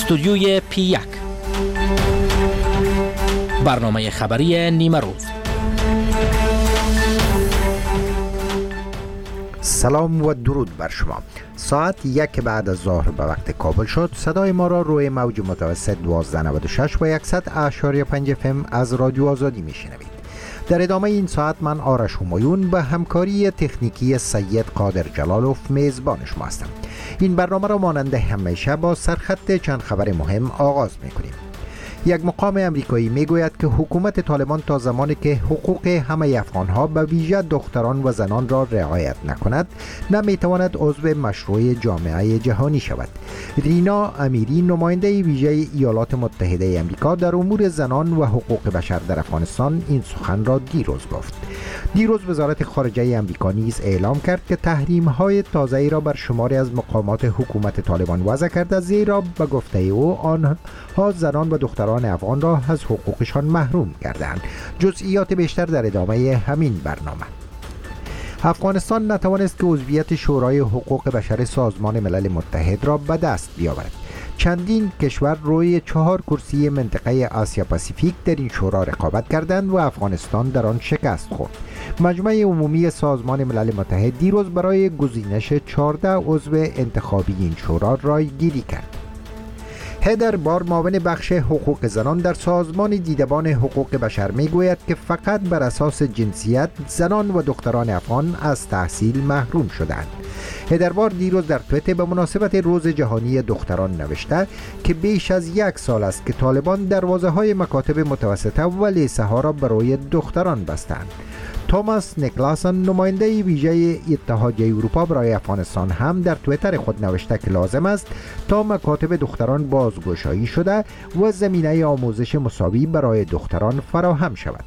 استودیوی P1 برنامه خبری نیمه روز. سلام و درود بر شما. ساعت 1 بعد از ظهر به وقت کابل شد. صدای ما را روی موج متوسط 1296 و 100.5 FM از رادیو آزادی میشنوید. در ادامه این ساعت من آرش همایون به همکاری تکنیکی سید قادر جلالوف میزبان شما هستم. این برنامه را مانند همیشه با سرخط چند خبر مهم آغاز میکنیم. یک مقام امریکایی میگوید که حکومت طالبان تا زمانی که حقوق همه افغانها به ویژه دختران و زنان را رعایت نکند نمیتواند عضو مشروع جامعه جهانی شود. رینا امیری نماینده ویژه ایالات متحده امریکا در امور زنان و حقوق بشر در افغانستان این سخن را دیروز گفت. دیروز وزارت خارجه امریکا نیز اعلام کرد که تحریم‌های تازه‌ای را بر شماری از مقامات حکومت طالبان وضع کرده، زیرا به گفته او آنها زنان و دختران افغان را از حقوقشان محروم کردند. جزئیات بیشتر در ادامه همین برنامه. افغانستان نتوانست که عضویت شورای حقوق بشر سازمان ملل متحد را به دست بیاورد. چندین کشور روی 4 کرسی منطقه آسیا پاسیفیک در این شورا رقابت کردند و افغانستان در آن شکست خورد. مجمع عمومی سازمان ملل متحد دیروز برای گزینش 14 عضو انتخابی این شورا رایگیری کرد. هدر بار معاون بخش حقوق زنان در سازمان دیدبان حقوق بشر میگوید که فقط بر اساس جنسیت زنان و دختران افغان از تحصیل محروم شدند. هدر بار دیروز در توییتر به مناسبت روز جهانی دختران نوشته که بیش از 1 سال است که طالبان دروازه‌های مکاتب متوسطه و لیسه ها را برای دختران بستند. توماس نیکلاسن نماینده ویژه اتحادیه اروپا برای افغانستان هم در توییتر خود نوشته که لازم است تا مکاتب دختران بازگشایی شده و زمینه آموزش مساوی برای دختران فراهم شود.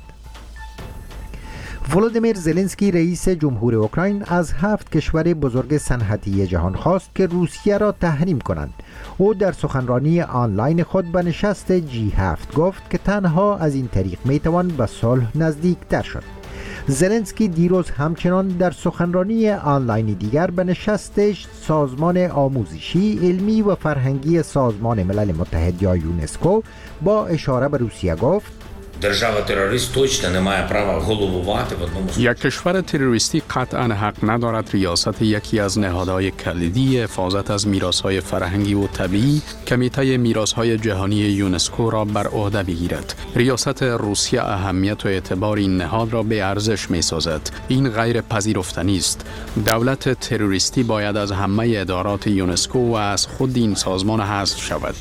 ولودیمیر زلنسکی رئیس جمهور اوکراین از 7 کشور بزرگ صنعتی جهان خواست که روسیه را تحریم کنند. او در سخنرانی آنلاین خود به نشست G7 گفت که تنها از این طریق میتوان به صلح نزدیکتر شد. زلنسکی دیروز همچنان در سخنرانی آنلاین دیگر به نشست سازمان آموزشی، علمی و فرهنگی سازمان ملل متحد یا یونسکو با اشاره به روسیه گفت: یک کشور تروریستی قطعا حق ندارد ریاست یکی از نهادهای کلیدی حفاظت از میراث‌های فرهنگی و طبیعی کمیته میراث‌های جهانی یونسکو را بر عهده بگیرد. ریاست روسیه اهمیت و اعتبار این نهاد را به ارزش می‌سازد. این غیر پذیرفتنی است. دولت تروریستی باید از همه ادارات یونسکو و از خود این سازمان حذف شود.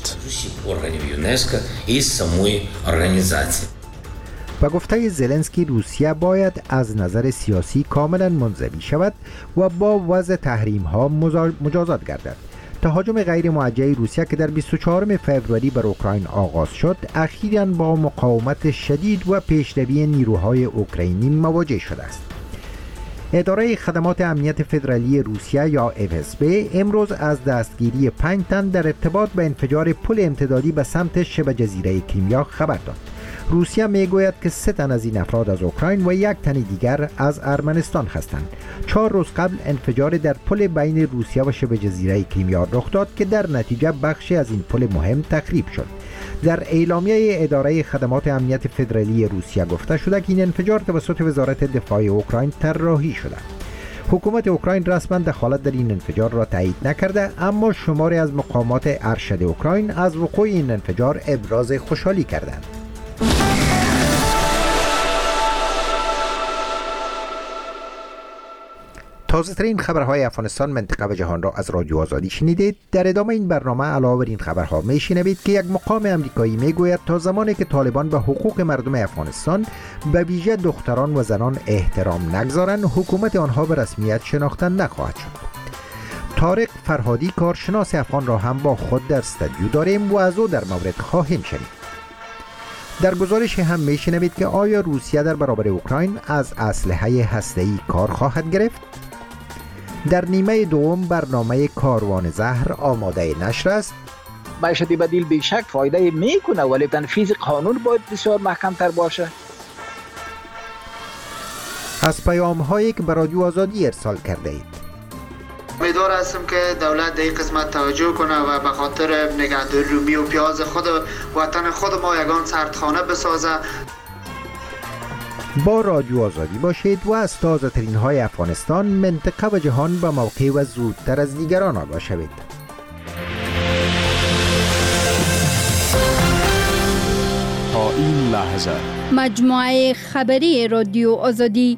به گفته زلنسکی روسیه باید از نظر سیاسی کاملا منزوی شود و با وضع تحریم ها مجازات گردد. تهاجم غیر موجه روسیه که در 24 فوریه بر اوکراین آغاز شد، اخیراً با مقاومت شدید و پیشروی نیروهای اوکراینی مواجه شده است. اداره خدمات امنیت فدرالی روسیه یا FSB امروز از دستگیری 5 تن در ارتباط به انفجار پل امتدادی به سمت شبه جزیره کریمیا خبر داد. روسیه میگوید که 3 تن از این افراد از اوکراین و 1 تن دیگر از ارمنستان هستند. 4 روز قبل انفجار در پل بین روسیه و شبه جزیره کریمیا رخ داد که در نتیجه بخشی از این پل مهم تخریب شد. در اعلامیه اداره خدمات امنیت فدرالی روسیه گفته شده که این انفجار توسط وزارت دفاع اوکراین طراحی شده. حکومت اوکراین رسما دخالت در این انفجار را تایید نکرده، اما شماری از مقامات ارشد اوکراین از وقوع این انفجار ابراز خوشحالی کردند. تازه ترین خبرهای افغانستان، منطقه و جهان را از رادیو آزادی شنیدید. در ادامه این برنامه علاوه بر این خبرها میشنوید که یک مقام امریکایی میگوید تا زمانی که طالبان به حقوق مردم افغانستان به ویژه دختران و زنان احترام نگذارند، حکومت آنها به رسمیت شناخته نخواهد شد. طارق فرهادی کارشناس افغان را هم با خود در استودیو داریم و از او در مورد خواهیم شنید. در گزارش هم میشنوید که آیا روسیه در برابر اوکراین از اسلحه هسته‌ای کار خواهد گرفت؟ در نیمه دوم برنامه کاروان زهر آماده نشر است. معیشت بدیل بیشک فایده میکنه، ولی تنفیذ قانون باید بسیار محکم تر باشه. از پیام هایی که به رادیو آزادی ارسال کرده اید. امیدوار هستم که دولت در این قسمت توجه کنه و به خاطر نگهداری رومی و پیاز خود وطن خود ما یگان سردخانه بسازه. با رادیو آزادی باشید و از تازه ترین های افغانستان، منطقه و جهان به موقع و زودتر از دیگران آگاه شوید. تا این لحظه مجموعه خبری رادیو آزادی.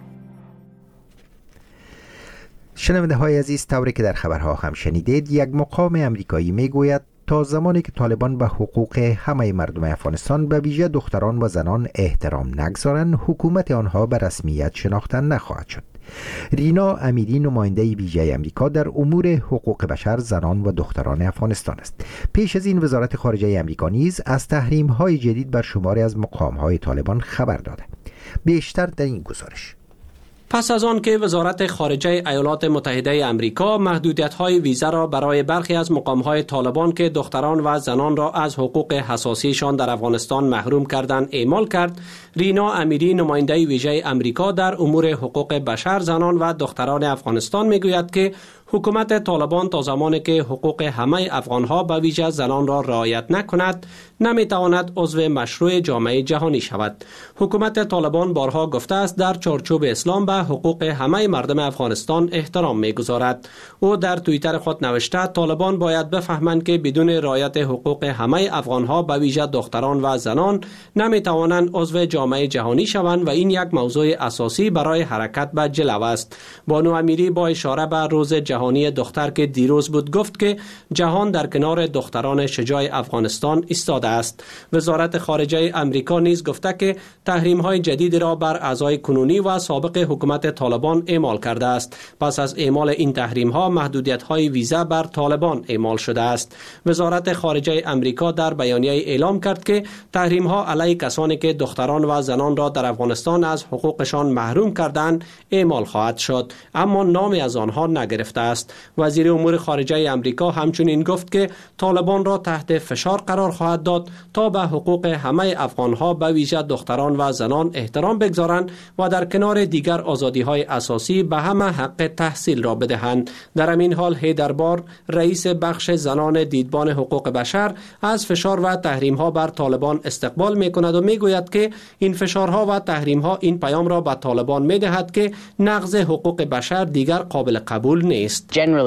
شنونده های عزیز، طوری که در خبرها هم شنیدید، یک مقام امریکایی میگوید تا زمانی که طالبان به حقوق همه مردم افغانستان به ویژه دختران و زنان احترام نگذارند، حکومت آنها به رسمیت شناخته نخواهد شد. رینا امیری نماینده ویژه امریکا در امور حقوق بشر، زنان و دختران افغانستان است. پیش از این وزارت خارجه امریکا نیز از تحریم‌های جدید بر شماری از مقام‌های طالبان خبر داده. بیشتر در این گزارش. پس از آن که وزارت خارجه ایالات متحده امریکا محدودیت‌های ویزا را برای برخی از مقام‌های طالبان که دختران و زنان را از حقوق حساسیشان در افغانستان محروم کردند اعمال کرد، رینا امیری نماینده ویژه امریکا در امور حقوق بشر، زنان و دختران افغانستان میگوید که حکومت طالبان تا زمانی که حقوق همه افغانها به ویژه زنان را رعایت نکند نمیتواند عضو مشروع جامعه جهانی شود. حکومت طالبان بارها گفته است در چارچوب اسلام به حقوق همه مردم افغانستان احترام میگذارد. او در توییتر خود نوشته طالبان باید بفهمند که بدون رعایت حقوق همه افغانها به ویژه دختران و زنان نمیتوانند عضو جامعه جهانی شوند و این یک موضوع اساسی برای حرکت به جلو است. بانو امیری با اشاره به روز جهانی دختر که دیروز بود گفت که جهان در کنار دختران شجاع افغانستان ایستاده است. وزارت خارجه امریکا نیز گفته که تحریم‌های جدید را بر اعضای کنونی و سابق حکومت طالبان اعمال کرده است. پس از اعمال این تحریم‌ها محدودیت‌های ویزا بر طالبان اعمال شده است. وزارت خارجه امریکا در بیانیه اعلام کرد که تحریم‌ها علیه کسانی که دختران و زنان را در افغانستان از حقوقشان محروم کردند اعمال خواهد شد، اما نامی از آنها نگرفته است. وزیر امور خارجه امریکا همچنین گفت که طالبان را تحت فشار قرار خواهد داد تا به حقوق همه افغانها به ویژه دختران و زنان احترام بگذارند و در کنار دیگر آزادی‌های اساسی به همه حق تحصیل را بدهند. در همین حال هیدربار رئیس بخش زنان دیدبان حقوق بشر از فشار و تحریم‌ها بر طالبان استقبال می‌کند و می‌گوید که این فشارها و تحریم‌ها این پیام را به طالبان می‌دهد که نقض حقوق بشر دیگر قابل قبول نیست.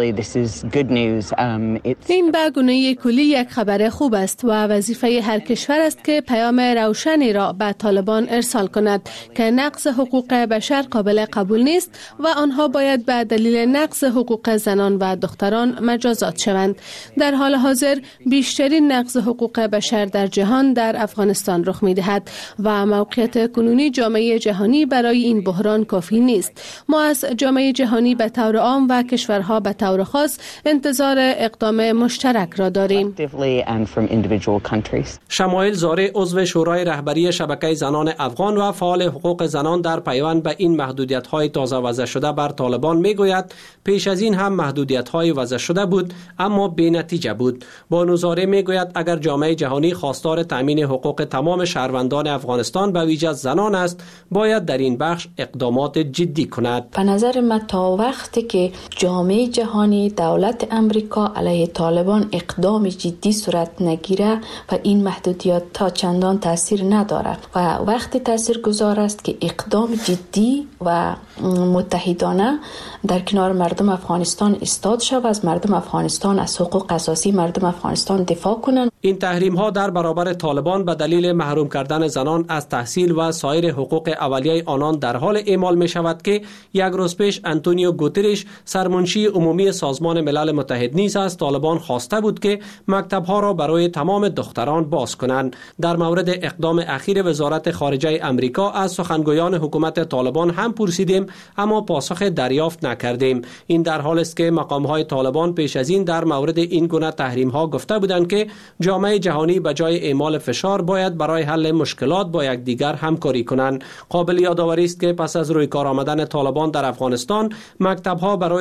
این به گونه کلی یک خبر خوب است و وظیفه هر کشور است که پیام روشنی را به طالبان ارسال کند که نقض حقوق بشر قابل قبول نیست و آنها باید به دلیل نقض حقوق زنان و دختران مجازات شوند. در حال حاضر بیشترین نقض حقوق بشر در جهان در افغانستان رخ می‌دهد و موقعیت کنونی جامعه جهانی برای این بحران کافی نیست. ما از جامعه جهانی به طور عام و کشورها به طور خاص انتظار اقدام مشترک را داریم. شمایل زاره عضو شورای رهبری شبکه زنان افغان و فعال حقوق زنان در پیوند به این محدودیت‌های تازه وضع شده بر طالبان میگوید پیش از این هم محدودیت‌های وضع شده بود اما بی نتیجه بود. بانو زاره میگوید اگر جامعه جهانی خواستار تامین حقوق تمام شهروندان افغانستان به ویژه زنان است باید در این بخش اقدامات جدی کند. به نظر من تا وقتی که جامعه جهانی، دولت امریکا علیه طالبان اقدام جدی صورت نگیره و این محدودیت تا چندان تاثیر ندارد و وقتی تاثیر گذار است که اقدام جدی و متحدانه در کنار مردم افغانستان ایستاد شود، از مردم افغانستان، از حقوق اساسی مردم افغانستان دفاع کنند. این تحریم ها در برابر طالبان به دلیل محروم کردن زنان از تحصیل و سایر حقوق اولیه آنان در حال اعمال می شود که یک روز پیش انتونیو گوترش سرمنشی عمومی سازمان ملل متحد نیز از طالبان خواسته بود که مکتب‌ها را برای تمام دختران باز کنند. در مورد اقدام اخیر وزارت خارجه امریکا از سخنگویان حکومت طالبان هم پرسیدیم اما پاسخ دریافت نکردیم. این در حالی است که مقام‌های طالبان پیش از این در مورد این گونه تحریم‌ها گفته بودند که جامعه جهانی به جای اعمال فشار باید برای حل مشکلات با یکدیگر همکاری کنند. قابل یادآوری است که پس از روی کار آمدن طالبان در افغانستان مکتب‌ها برای دختران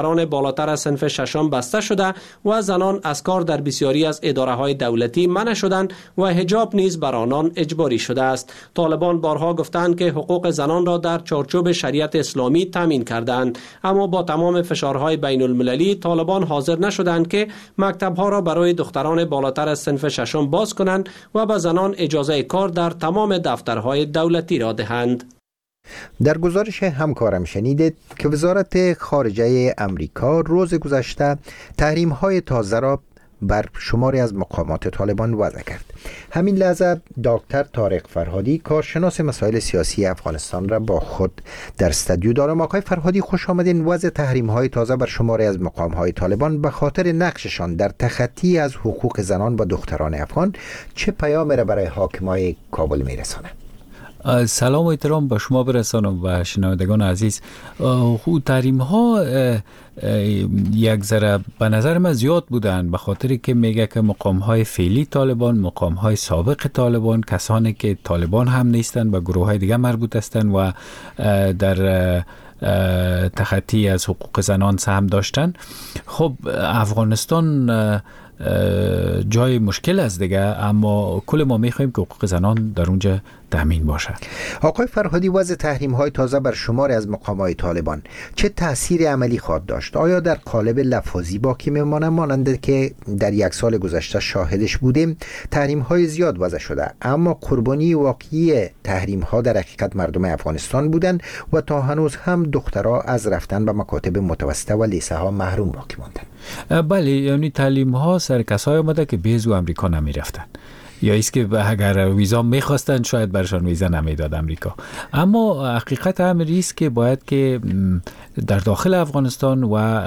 دختران بالاتر از صنف ششم بسته شده و زنان از کار در بسیاری از اداره‌های دولتی منع شدند و حجاب نیز بر آنان اجباری شده است. طالبان بارها گفتند که حقوق زنان را در چارچوب شریعت اسلامی تامین کردند، اما با تمام فشارهای بین المللی طالبان حاضر نشدند که مکتب‌ها را برای دختران بالاتر از صنف ششم باز کنند و به زنان اجازه کار در تمام دفترهای دولتی را دهند. در گزارش همکارم شنیدید که وزارت خارجه امریکا روز گذشته تحریم‌های تازه را بر شماری از مقامات طالبان وضع کرد. همین لحظه دکتر طارق فرهادی کارشناس مسائل سیاسی افغانستان را با خود در استودیو دارم. آقای فرهادی خوش آمدین. وضع تحریم‌های تازه بر شماری از مقام‌های طالبان به خاطر نقششان در تخطی از حقوق زنان و دختران افغان چه پیامی را برای حاکمای کابل میرساند؟ سلام و احترام به شما برسانم و شنوندگان عزیز. تحریم ها یک ذره به نظر من زیاد بودن، به خاطر که میگه که مقام های فعلی طالبان، مقام های سابق طالبان، کسانی که طالبان هم نیستن و گروه های دیگه مربوط هستند و در تخطی از حقوق زنان سهم داشتن. خب افغانستان جای مشکل است دیگه، اما کل ما میخوایم که حقوق زنان در اونجا تامین باشه. آقای فرهادی، وضع تحریم‌های تازه بر شماری از مقامات طالبان چه تأثیر عملی خواهد داشت؟ آیا در قالب لفظی باقی میمانه مانند که در یک سال گذشته شاهدش بودیم؟ تحریم‌های زیاد وضع شده، اما قربانی واقعی تحریم‌ها در حقیقت مردم افغانستان بودند و تا هنوز هم دخترها از رفتن به مکاتب متوسطه و لیسه ها محروم باقی ماندند. بله، یعنی تعلیم‌ها سر کسایی اومده که بیزو امریکا نمی‌رفتن، یا ایست که اگر ویزا میخواستن شاید برشان ویزا نمیداد امریکا. اما حقیقت امر است که باید که در داخل افغانستان و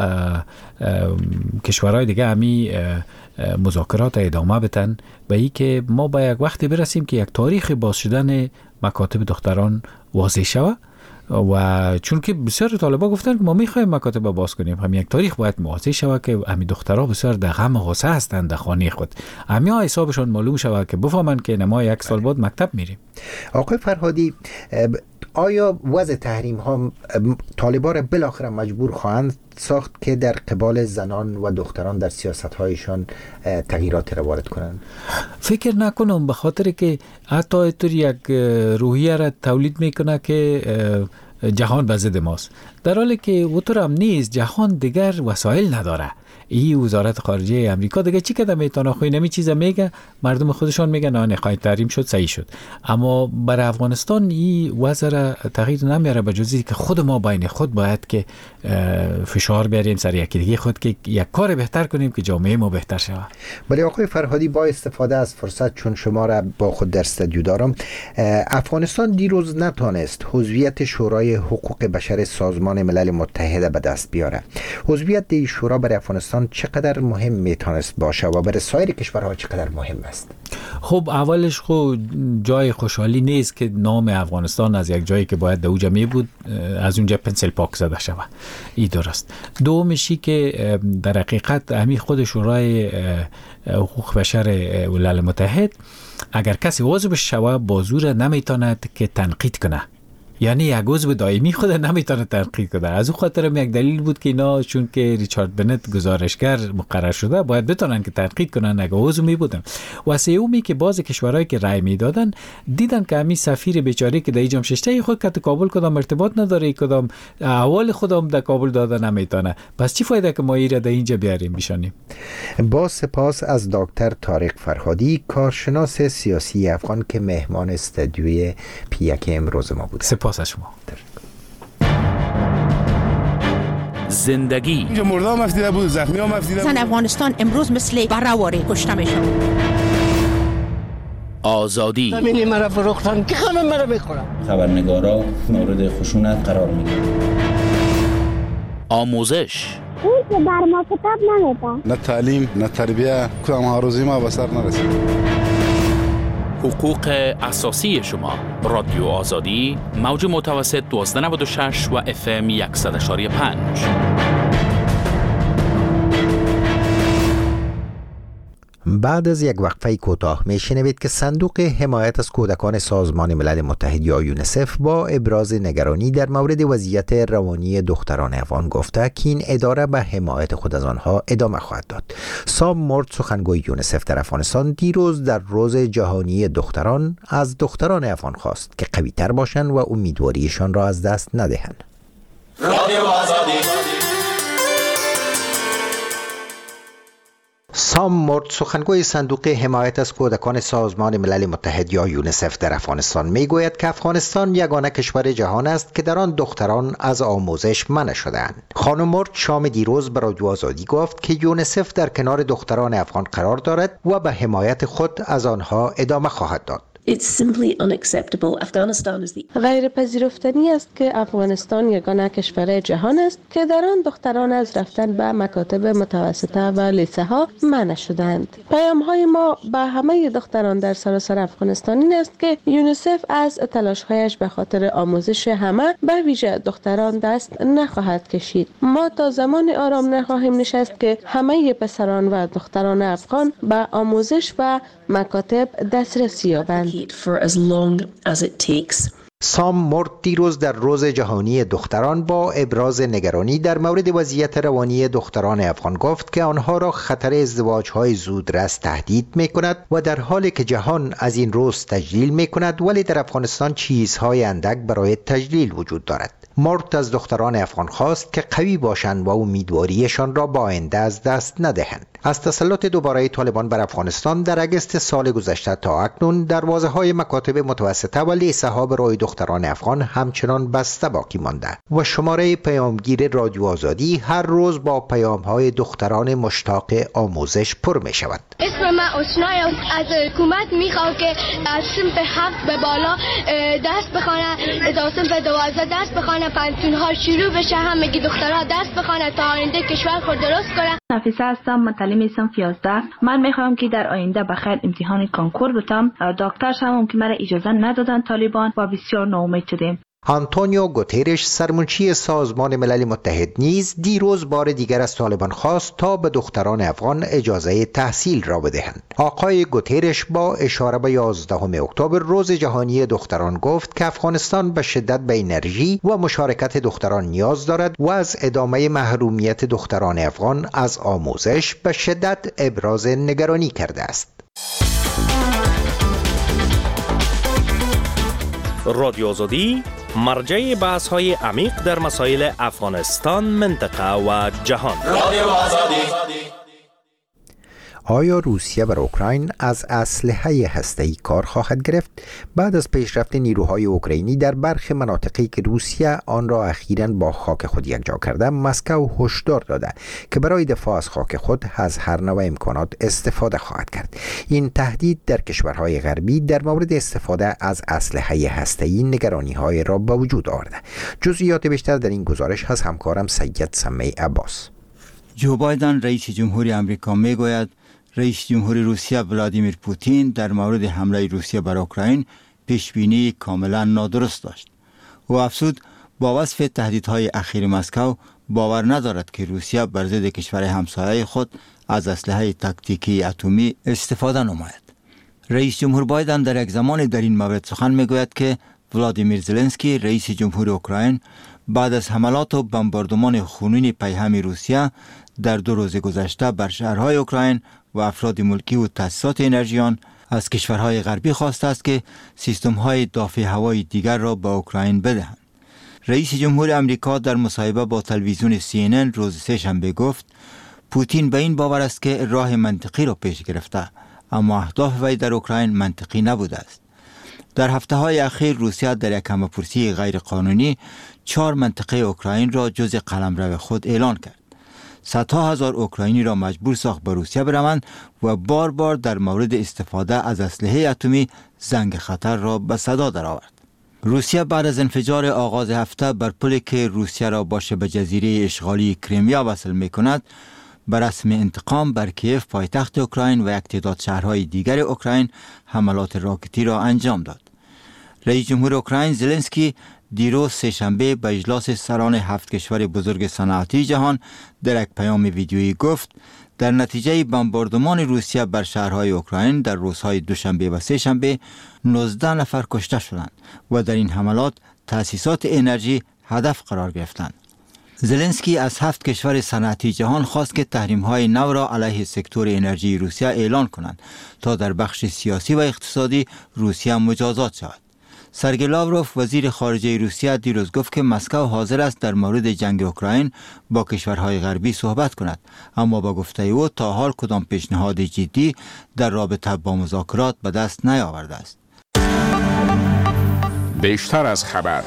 کشورهای دیگه همی مذاکرات ادامه بدن به این که ما به یک وقتی برسیم که یک تاریخ باز شدن مکاتب دختران واضح شود، و چون که بسیار طالبا گفتن که ما میخوایم مکاتب باز کنیم، هم یک تاریخ باید واضح شود که همین دخترها بسیار در غم و غصه هستند در خانه خود، همین حسابشون معلوم شود که بفهمن که ما یک سال بعد مکتب میریم. آقای فرهادی، آیا وضع تحریم ها طالبا را بالاخره مجبور خواهند ساخت که در قبال زنان و دختران در سیاست هایشان تغییرات را وارد کنند؟ فکر نکنم، به خاطر که حتی اینطور یک روحیه را تولید میکنه که جهان به ضد ماست، در حالی که اونطور هم نیست. جهان دیگر وسایل نداره. این وزارت خارجه امریکا دیگه چی کده میتونه؟ خوی نمی چیزا میگه، مردم خودشان میگن نه نخواهی تحریم شد صحیح شد، اما برای افغانستان این وضع را تغییر نمیاره، به جزی که خود ما بین خود باید که فشار بیاریم سر یکی دیگه خود که یک کار بهتر کنیم که جامعه ما بهتر شود. ولی آقای فرهادی، با استفاده از فرصت چون شما را با خود در استودیو دارم، افغانستان دیروز نتونست عضویت شورای حقوق بشر سازمان ملل متحد به دست بیاره. عضویت این شورا برای افغانستان چقدر مهم میتونست باشه و برای سایر کشورها چقدر مهم است؟ خب اولش جای خوشحالی نیست که نام افغانستان از یک جایی که باید دوجا می بود از اونجا پنسل پاک زده شود. این درست. دومشی که در حقیقت همین خود شورای حقوق بشر ملل متحد اگر کسی عضو بشه با زور نمیتواند که تنقید کنه، یعنی یک عضو دائمی خود نمیتونه تنقید کنه. از اون خاطر یک دلیل بود که اینا چون که ریچارد بنت گزارشگر مقرر شده باید بتونن که تنقید کنن اگه عضو می بودن. و سومی که بعضی کشورهایی که رای میدادن دیدن که همین سفیر بیچاره که در اینجا ششته خود که کابل کدام ارتباط نداره، کدام احوال خودم در کابل داده نمیتونه، پس چی فایده که ما ایره در اینجا بیاریم بشانیم؟ با سپاس از دکتر طارق فرهادی، کارشناس سیاسی افغان که مهمان استودیوی پیک امروز ما بود. سپاس از شما. زندگی اینجا مردا مفتیده بود، زخمی ها مفتیده بود. زن افغانستان امروز مثل برهواری کشته میشه. آزادی همینی مرا فروختن که خانم مرا میخورم. خبرنگارا مورد خشونت قرار میگیرن. آموزش اون که بر ما کتاب نمیده، نه تعلیم نه تربیه، کدام آرزوی ما به سر نرسید. حقوق اساسی شما. رادیو آزادی، موج متوسط 1296 و FM 100.5. بعد از یک وقفه کوتاه میشنوید که صندوق حمایت از کودکان سازمان ملل متحد یا یونیسف با ابراز نگرانی در مورد وضعیت روانی دختران افغان گفته که این اداره به حمایت خود از آنها ادامه خواهد داد. سام مورد، سخنگوی یونیسف در افغانستان، دیروز در روز جهانی دختران از دختران افغان خواست که قوی تر باشند و امیدواریشان را از دست ندهند. سام مورد، سخنگوی صندوق حمایت از کودکان سازمان ملل متحد یا یونیسف در افغانستان میگوید که افغانستان یگانه کشور جهان است که در آن دختران از آموزش منع شده‌اند. خانم مورد شام دیروز به رادیو آزادی گفت که یونیسف در کنار دختران افغان قرار دارد و به حمایت خود از آنها ادامه خواهد داد. غیر پذیرفتنی است که افغانستان یگانه کشور جهان است که در آن دختران از رفتن به مکاتب متوسطه و لیسه ها منع شدند. پیام های ما به همه دختران در سراسر افغانستان این است که یونیسف از تلاش هایش به خاطر آموزش همه به ویژه دختران دست نخواهد کشید. ما تا زمان آرام نخواهیم نشست که همه پسران و دختران افغان به آموزش و مکاتب دسترسی یابند. سام مورد دیروز در روز جهانی دختران با ابراز نگرانی در مورد وضعیت روانی دختران افغان گفت که آنها را خطر ازدواج‌های زودرس تهدید می‌کند و در حالی که جهان از این روز تجلیل می‌کند ولی در افغانستان چیزهای اندک برای تجلیل وجود دارد. مورد از دختران افغان خواست که قوی باشند و امیدواریشان را با آینده از دست ندهند. از تسلط دوباره طالبان بر افغانستان در اگست سال گذشته تا اکنون دروازه‌های مکاتب متوسطه و لیسه‌ها برای دختران افغان همچنان بسته باقی مانده و شماره پیامگیر رادیو آزادی هر روز با پیام‌های دختران مشتاق آموزش پر می‌شود. اسم من آشنای از حکومت میخوام که از صنف 7 به بالا درس بخوانه، تا صنف 12 درس بخوانه، پنتون‌ها شروع بشه، همگی دخترها درس بخوانه تا آینده کشور خود درست کنه. نفیسه هستم، متعلم صنف 11. من میخوام که در آینده بخیر امتحان کنکور بتم، دکتر شوم که مرا اجازه ندادن طالبان و بسیار ناامید شدیم. آنتونیو گوترش، سرمنشی سازمان ملل متحد، نیز دیروز بار دیگر از طالبان خواست تا به دختران افغان اجازه تحصیل را بدهند. آقای گوترش با اشاره به 11 اکتبر روز جهانی دختران گفت که افغانستان به شدت به انرژی و مشارکت دختران نیاز دارد و از ادامه محرومیت دختران افغان از آموزش به شدت ابراز نگرانی کرده است. رادیو آزادی مرجع بحث‌های عمیق در مسائل افغانستان، منطقه و جهان. رادیو آزادی. آیا روسیه بر اوکراین از اسلحه هسته‌ای کار خواهد گرفت؟ بعد از پیشرفت نیروهای اوکراینی در برخی مناطقی که روسیه آن را اخیراً با خاک خود یکجا کرده، مسکو هشدار داده که برای دفاع از خاک خود از هر نوع امکانات استفاده خواهد کرد. این تهدید در کشورهای غربی در مورد استفاده از اسلحه هسته‌ای نگرانی‌های را به وجود آورده. جزئیات بیشتر در این گزارش از همکارم سید سمی عباس. جو بایدن رئیس جمهوری آمریکا میگوید رئیس جمهوری روسیه ولادیمیر پوتین در مورد حمله روسیه بر اوکراین پیشبینی کاملا نادرست داشت. او افزود با وصف تهدیدهای اخیر مسکو باور ندارد که روسیه بر ضد کشور همسایه خود از اسلحه تاکتیکی اتمی استفاده نماید. رئیس جمهور بایدن در یک زمان در این مورد سخن میگوید که ولادیمیر زلنسکی رئیس جمهور اوکراین بعد از حملات و بمباردمان خونین پیهم روسیه در 2 روز گذشته بر شهرهای اوکراین و افراد ملکی و تأسیسات انرژیان از کشورهای غربی خواسته است که سیستم‌های دافع هوایی دیگر را به اوکراین بدهند. رئیس جمهور آمریکا در مصاحبه با تلویزیون CNN روز سه‌شنبه گفت پوتین به این باور است که راه منطقی را پیش گرفته، اما اهداف وی در اوکراین منطقی نبوده است. در هفته‌های اخیر روسیه در یک همه‌پرسی غیرقانونی 4 منطقه اوکراین را جزء قلمرو خود اعلان کرد. صدها هزار اوکراینی را مجبور ساخت به روسیه بروند و بار بار در مورد استفاده از اسلحه اتمی زنگ خطر را به صدا درآورد. روسیه بعد از انفجار آغاز هفته بر پلی که روسیه را با شبه جزیره اشغالی کریمیا وصل می‌کند، بر رسم انتقام بر کیف پایتخت اوکراین و یک تعداد شهرهای دیگر اوکراین حملات راکتی را انجام داد. رئیس جمهور اوکراین زلنسکی دیروز سه‌شنبه به اجلاس سران 7 کشور بزرگ صنعتی جهان در یک پیام ویدیویی گفت در نتیجه بمباردمان روسیه بر شهرهای اوکراین در روزهای دوشنبه و سه‌شنبه 19 نفر کشته شدند و در این حملات تأسیسات انرژی هدف قرار گرفتند. زلنسکی از 7 کشور صنعتی جهان خواست که تحریم‌های نو را علیه سکتور انرژی روسیه اعلان کنند تا در بخش سیاسی و اقتصادی روسیه مجازات شود. سرگئی لاوروف وزیر خارجه روسیه دیروز گفت که مسکو حاضر است در مورد جنگ اوکراین با کشورهای غربی صحبت کند، اما با گفته او تا حال کدام پیشنهاد جدی در رابطه با مذاکرات به دست نیاورده است. بیشتر از خبر.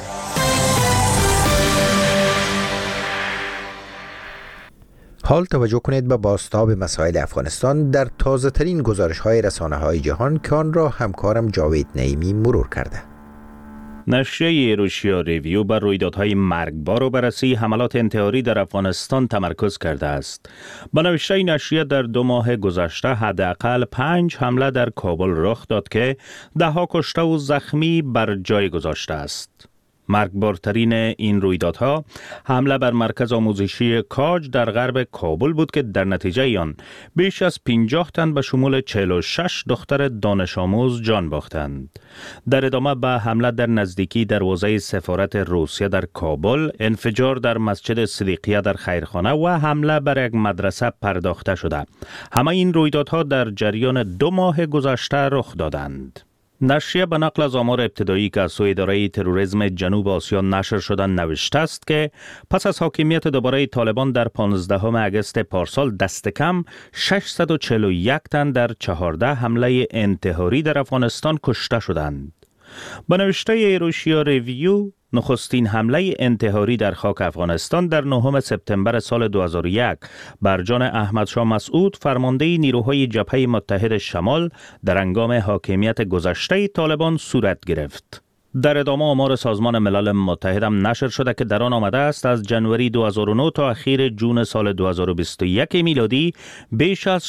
حال توجه کنید به بازتاب مسائل افغانستان در تازه ترین گزارش های رسانه های جهان که آن را همکارم جاوید نعیمی مرور کرده. نشریه ایروشیا ریویو بر رویدادهای مرگبار و بررسی حملات انتحاری در افغانستان تمرکز کرده است. با نوشته نشریه در 2 ماه گذشته حداقل 5 حمله در کابل رخ داد که 10 کشته و زخمی بر جای گذاشته است. مرگبارترین این رویدادها حمله بر مرکز آموزشی کاج در غرب کابل بود که در نتیجه آن بیش از 50 تن به شمول 46 دختر دانش آموز جان باختند. در ادامه به حمله در نزدیکی دروازه سفارت روسیه در کابل، انفجار در مسجد صدیقیه در خیرخانه و حمله بر یک مدرسه پرداخته شده. همه این رویدادها در جریان 2 ماه گذشته رخ دادند. نشریه به نقل از آمار ابتدایی که از سوی اداره تروریسم جنوب آسیا نشر شدن نوشته است که پس از حاکمیت دوباره طالبان در 15 اگست پارسال دست کم 641 تن در 14 حمله انتحاری در افغانستان کشته شدند. به نوشته ایروشیا ریویو، نخستین حمله انتحاری در خاک افغانستان در 9 سپتامبر سال 2001 بر جان احمدشاه مسعود فرمانده نیروهای جبهه متحد شمال در هنگام حاکمیت گذشته طالبان صورت گرفت. در ادامه آمار سازمان ملل متحد هم نشر شده که در آن آمده است از جنوری 2009 تا اخیر جون سال 2021 میلادی بیش از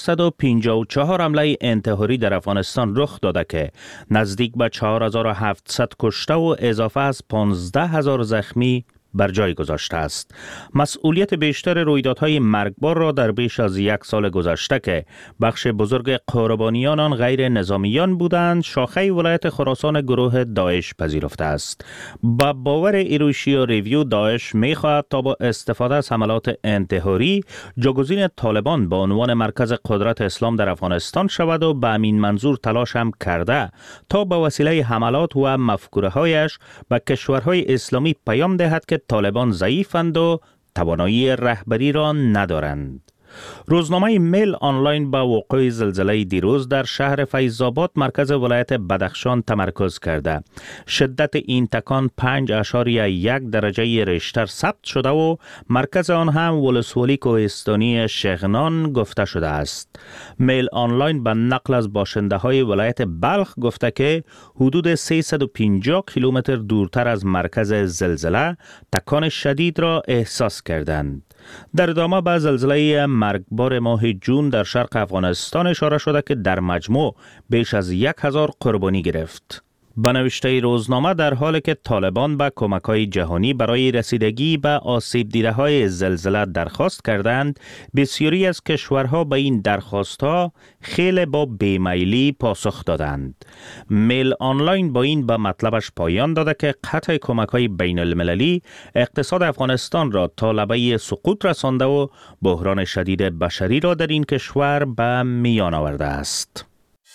654 حمله انتحاری در افغانستان رخ داده که نزدیک به 4700 کشته و اضافه از 15000 زخمی بر جای گذاشته است. مسئولیت بیشتر رویدادهای مرگبار را در بیش از 1 سال گذشته که بخش بزرگ قربانیان آن غیر نظامیان بودند، شاخه ولایت خراسان گروه داعش پذیرفته است. با باور ایروشیا ریویو، داعش می‌خواهد تا با استفاده از حملات انتحاری جاگزین طالبان با عنوان مرکز قدرت اسلام در افغانستان شود و به همین منظور تلاش هم کرده تا به وسیله حملات و مفکوره‌هایش به کشورهای اسلامی پیام دهد که طالبان ضعیفند و توانایی رهبری را ندارند. روزنامه میل آنلاین با وقوع زلزله دیروز در شهر فیض‌آباد مرکز ولایت بدخشان تمرکز کرده. شدت این تکان 5.1 درجه ریشتر ثبت شده و مرکز آن هم ولسوالی کوهستانی شغنان گفته شده است. میل آنلاین به نقل از باشنده های ولایت بلخ گفته که حدود 350 کیلومتر دورتر از مرکز زلزله تکان شدید را احساس کردند. در ادامه به زلزله مرگبار ماه جون در شرق افغانستان اشاره شده که در مجموع بیش از 1000 قربانی گرفت. به نوشته روزنامه، در حالی که طالبان به کمک‌های جهانی برای رسیدگی به آسیب دیده‌های زلزله درخواست کردند، بسیاری از کشورها به این درخواست‌ها خیلی با بیمیلی پاسخ دادند. میل آنلاین با این به مطلبش پایان داده که قطع کمک‌های بین المللی اقتصاد افغانستان را تا لبه سقوط رسانده و بحران شدید بشری را در این کشور به میان آورده است.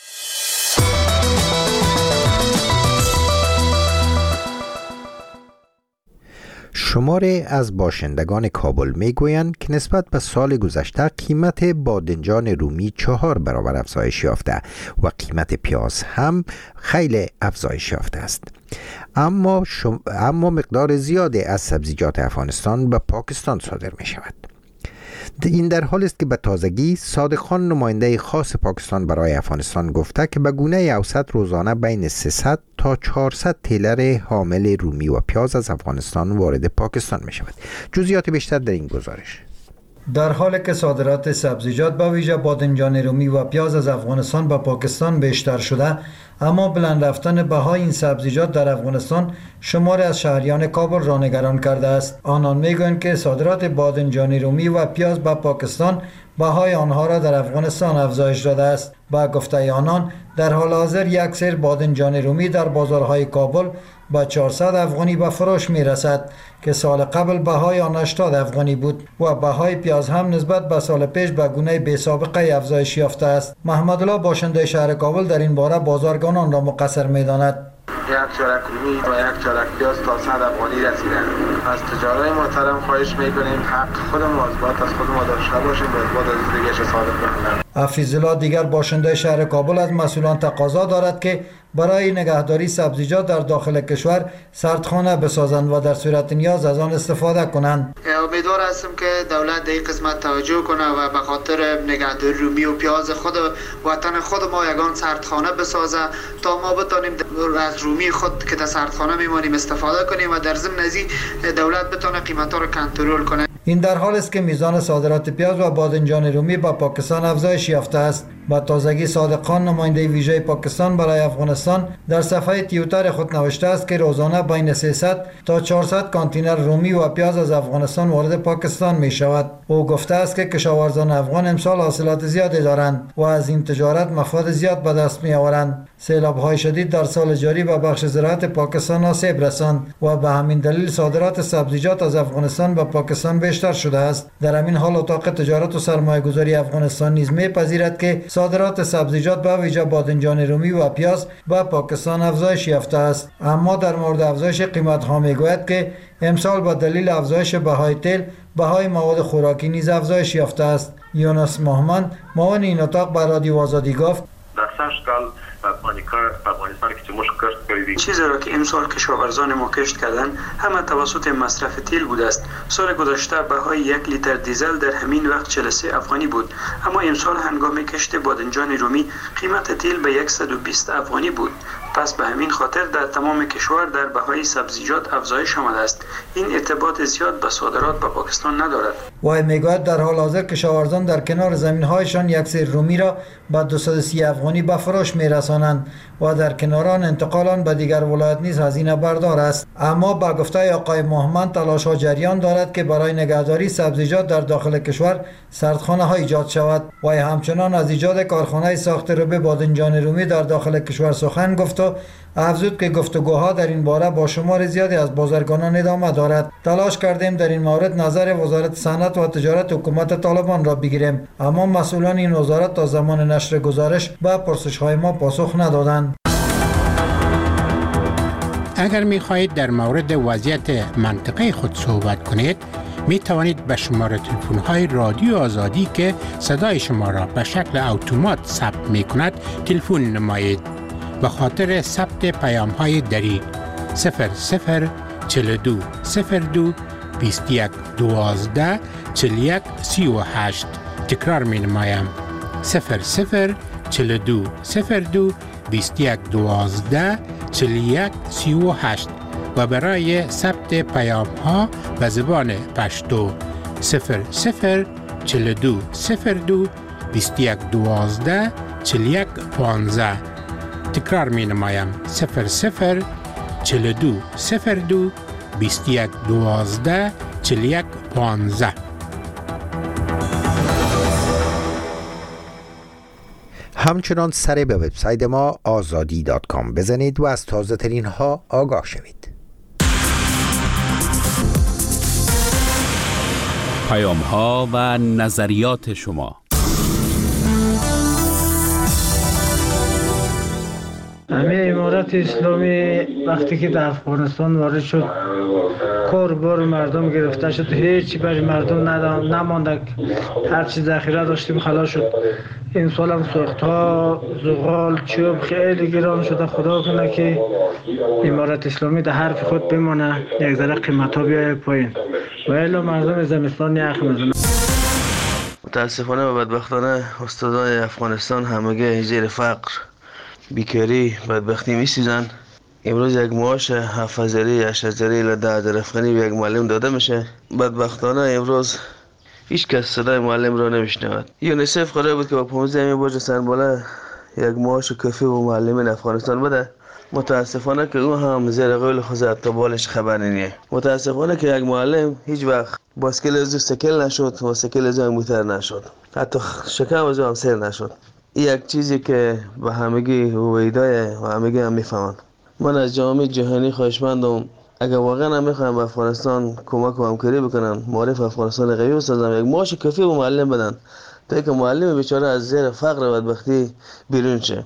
شماری از باشندگان کابل میگویند که نسبت به سال گذشته قیمت بادنجان رومی 4 برابر افزایش یافته و قیمت پیاز هم خیلی افزایش یافته است. اما مقدار زیادی از سبزیجات افغانستان به پاکستان صادر می شود. این در حالی است که به تازگی صادق خان، نماینده خاص پاکستان برای افغانستان، گفته که به گونه اوسط روزانه بین 300 تا 400 تیلر حامل رومی و پیاز از افغانستان وارد پاکستان می شود. جزئیات بیشتر در این گزارش. در حالی که صادرات سبزیجات به ویژه بادنجان رومی و پیاز از افغانستان به پاکستان بیشتر شده، اما بلند رفتن بهای این سبزیجات در افغانستان شماری از شهریان کابل را نگران کرده است. آنان میگویند که صادرات بادنجان رومی و پیاز به پاکستان بهای آنها را در افغانستان افزایش داده است. با گفته آنان در حال حاضر یک سیر بادنجان رومی در بازارهای کابل با 400 افغانی به فروش می رسد که سال قبل بهای آن 80 افغانی بود و بهای پیاز هم نسبت به سال پیش به گونه بی سابقه افزایش یافته است. محمد الله باشنده شهر کابل در این باره بازارگانان را مقصر می داند. یک چارک رومی و یک چارک پیاز تا 100 افغانی رسیدن. از تجارای محترم خواهش میکنیم حق خود ما از خود ما داشته باشیم و از دیگه صادق بکنیم. حفیظ دیگر باشنده شهر کابل از مسئولان تقاضا دارد که برای نگهداری سبزیجات در داخل کشور سردخانه بسازند و در صورت نیاز از آن استفاده کنند. امیدوار هستم که دولت در این قسمت توجه کنه و به خاطر نگهداری رومی و پیاز خود وطن خود ما یگان سردخانه بسازه تا ما بتانیم از رومی خود که در سردخانه میمانیم استفاده کنیم و در ضمن از این دولت بتونه قیمت‌ها را کنترل کنه. این در حالی است که میزان صادرات پیاز و بادنجان رومی به پاکستان افزایش یافته است. با تازگی صادق خان نماینده ویژه پاکستان برای افغانستان در صفحه توییتر خود نوشته است که روزانه بین 300 تا 400 کانتینر رومی و پیاز از افغانستان وارد پاکستان می شود. او گفته است که کشاورزان افغان امسال حاصلات زیادی دارند و از این تجارت مفاد زیاد به دست می آورند. سیلاب‌های شدید در سال جاری به بخش زراعت پاکستان آسیب رساند و به همین دلیل صادرات سبزیجات از افغانستان به پاکستان بیشتر شده است. در همین حال اتاق تجارت و سرمایه‌گذاری افغانستان نیز می‌پذیرد که صادرات سبزیجات به ویژه بادنجان رومی و پیاز به پاکستان افزایش یافته است. اما در مورد افزایش قیمت‌ها میگوید که امسال با دلیل افزایش بهای تیل بهای مواد خوراکی نیز افزایش یافته است. یونس محمد معاون این اتاق به رادیو آزادی گفت در سال افغانستان که مشکل کردیم چیزی را که امسال کشاورزان ما کشت کردن همه توسط مصرف تیل بوده است. سال گذشته بهای 1 لیتر دیزل در همین وقت 43 افغانی بود، اما امسال هنگام کشت بادنجان رومی قیمت تیل به 120 افغانی بود. پس به همین خاطر در تمام کشور در بهای سبزیجات افزایش آمده است. این ارتباط زیاد به صادرات به پاکستان ندارد. وای میگوید در حال حاضر کشاورزان در کنار زمین‌هایشان یک سیر رومی را به 230 افغانی به فروش می‌رسانند و در کنار آن انتقال آن به دیگر ولایت نیز هزینه بردار است. اما با گفته آقای محمد تلاش‌ها جریان دارد که برای نگهداری سبزیجات در داخل کشور سردخانه‌ها ایجاد شود. وای همچنان از ایجاد کارخانه ساخت روبه بادنجان رومی در داخل کشور سخن گفت و افزود که گفتگوها در این باره با شمار زیادی از بازرگانان ادامه دارد. تلاش کردیم در این مورد نظر وزارت صنعت و تجارت حکومت طالبان را بگیریم، اما مسئولان این وزارت تا زمان نشر گزارش به پرسش‌های ما پاسخ ندادند. اگر می خواهید در مورد وضعیت منطقه خود صحبت کنید، می توانید به شماره تلفن های رادیو آزادی که صدای شما را به شکل اتومات ثبت می کند تلفن نمایید. به خاطر ثبت پیام های دری 0042 02 21 12 41 38 تکرار می نمایم 0042 02 21 12 41 38 و برای ثبت پیام ها به زبان پشتو 0042 02 21 12 41 15 تکرار می نمایم 0042 02 21 12 41 15. همچنان سری به وبسایت ما azadi.com بزنید و از تازه ترین ها آگاه شوید. پیام ها و نظریات شما. همه امارت اسلامی وقتی که در افغانستان وارد شد کار بار مردم گرفته شد، هیچی برای مردم نمانده، هر چی ذخیره داشتیم خلاص شد. این سال هم سوخت‌ها، زغال، چوب خیلی گران شده. خدا کنه که امارت اسلامی در حرف خود بمانه، یک ذره قیمت‌ها بیاید پایین و الا مردم زمستان یخ میزنه. متاسفانه و بدبختانه استادان افغانستان همگی زیر فقر، بیکاری، بدبختی می‌سوزن. امروز یک معاش 7000 8000 الی 10000 افغانی به یک معلم داده میشه. بدبختانه امروز هیچ کس صدای معلم را نمیشنود. یونیسف قرار بود که با 15 برج سنباله یک معاش کافی و معلمین افغانستان بده. متاسفانه که او هم زیر قول خود تا بالش خبر نیه. متاسفانه که یک معلم هیچ وقت باسکل از سکل نشد و سکل از موتر نشد، حتی شکم از هم سیر نشد. این یک چیزی که به همگی هویدای و همگی هم میفهمند. من از جامعه جهانی خواهشمندم اگر واقعا هم میخوایم به افغانستان کمک و همکاری بکنن، معرف افغانستان قوی بسازن، یک معاش کافی و معلم بدن تا اینکه معلم بیچاره از زیر فقر و بدبختی بیرون شه.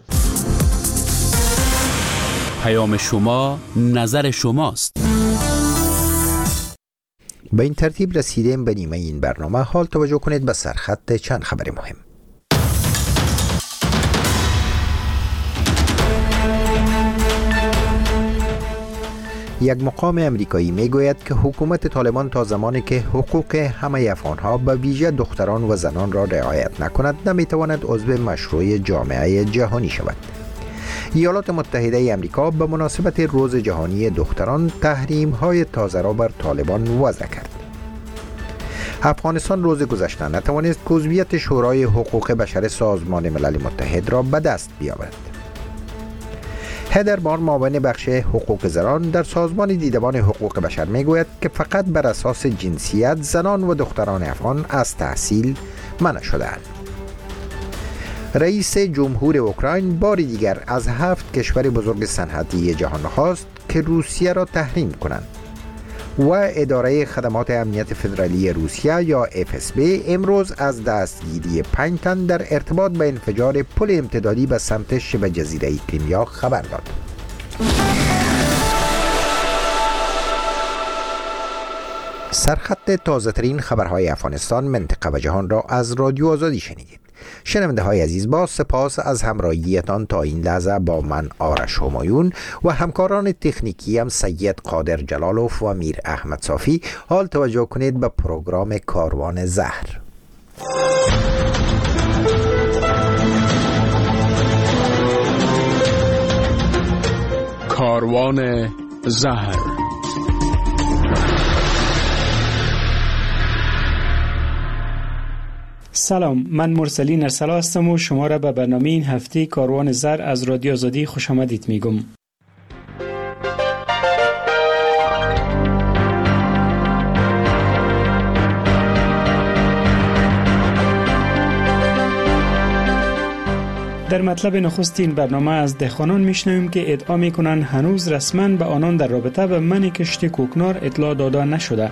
پیام شما، نظر شماست. به این ترتیب رسیدیم به نیمه این برنامه. حال توجه کنید به سرخط چند خبر مهم. یک مقام امریکایی میگوید که حکومت طالبان تا زمانی که حقوق همه افغانها به ویژه دختران و زنان را رعایت نکند نمیتواند عضو مشروع جامعه جهانی شود. ایالات متحده امریکا به مناسبت روز جهانی دختران تحریم‌های تازه را بر طالبان وضع کرد. افغانستان روز گذشته نتوانست عضویت شورای حقوق بشر سازمان ملل متحد را به دست بیاورد. هدر بار معاون بخش حقوق زنان در سازمان دیدبان حقوق بشر میگوید که فقط بر اساس جنسیت زنان و دختران افغان از تحصیل منع شده‌اند. رئیس جمهور اوکراین بار دیگر از 7 کشور بزرگ صنعتی جهان خواست که روسیه را تحریم کنند و اداره خدمات امنیت فدرالی روسیه یا FSB امروز از دستگیری 5 تن در ارتباط به انفجار پل امتدادی به سمت شبه جزیره کریمیا خبر داد. سرخط تازه ترین خبرهای افغانستان، منطقه و جهان را از رادیو آزادی شنیدید. شنونده های عزیز، با سپاس از همراهیتان تا این لحظه با من آرش همایون و همکاران تکنیکی هم سید قادر جلالوف و میر احمد صافی. حال توجه کنید به پروگرام کاروان زهر. کاروان زهر. سلام، من مرسلین ارسلا هستم و شما را به برنامه این هفته کاروان زر از رادیو آزادی خوش آمدید میگم. در مطلب نخست این برنامه از دهقانان میشنویم که ادعا میکنن هنوز رسما به آنان در رابطه به منع کشت کوکنار اطلاع داده نشده.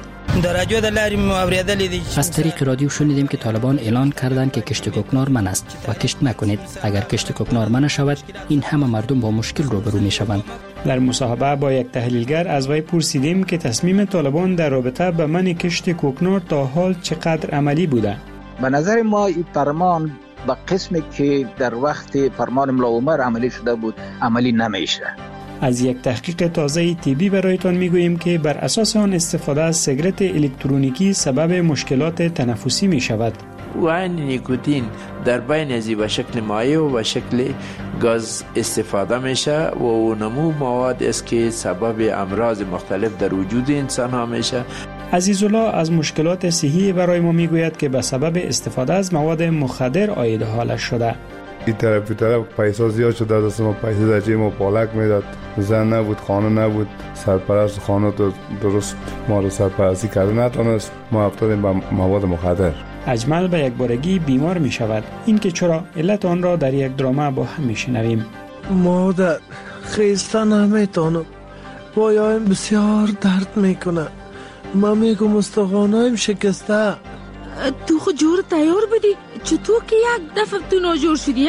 از طریق رادیو شنیدیم که طالبان اعلان کردند که کشت کوکنار منع است و کشت نکنید. اگر کشت کوکنار منع شود این همه مردم با مشکل روبرو میشوند. در مصاحبه با یک تحلیلگر از وی پرسیدیم که تصمیم طالبان در رابطه به منع کشت کوکنار تا حال چقدر عملی بوده. به نظر ما این فرمان به قسمی که در وقت فرمان ملا عمر عملی شده بود عملی نمیشه. از یک تحقیق تازه طبی برایتان میگوییم که بر اساس آن استفاده از سیگارت الکترونیکی سبب مشکلات تنفسی می شود. و نیکوتین در بین ازی به شکل مایع و به شکل گاز استفاده میشه و نمو مواد است که سبب امراض مختلف در وجود انسان ها میشه. عزیزالله از مشکلات صحی برای ما میگوید که به سبب استفاده از مواد مخدر عاید حالش شده. این طرف پیسا زیاد شده، دست ما پیسه در جیب ما پالک میداد، زن نبود، خانه نبود، سرپرست خانه تو درست ما رو سرپرستی کرده نتونست، ما افتادیم به مواد مخدر. اجمل به یک بارگی بیمار می شود. این که چرا علت آن را در یک درامه با هم می شنویم. مادر خیسته نمیتونم، پایایم بسیار درد میکنه، من میگم استخوانایم شکسته. تو خود جور تیار بدی، چطور که یک دفعه تو ناجور شدی؟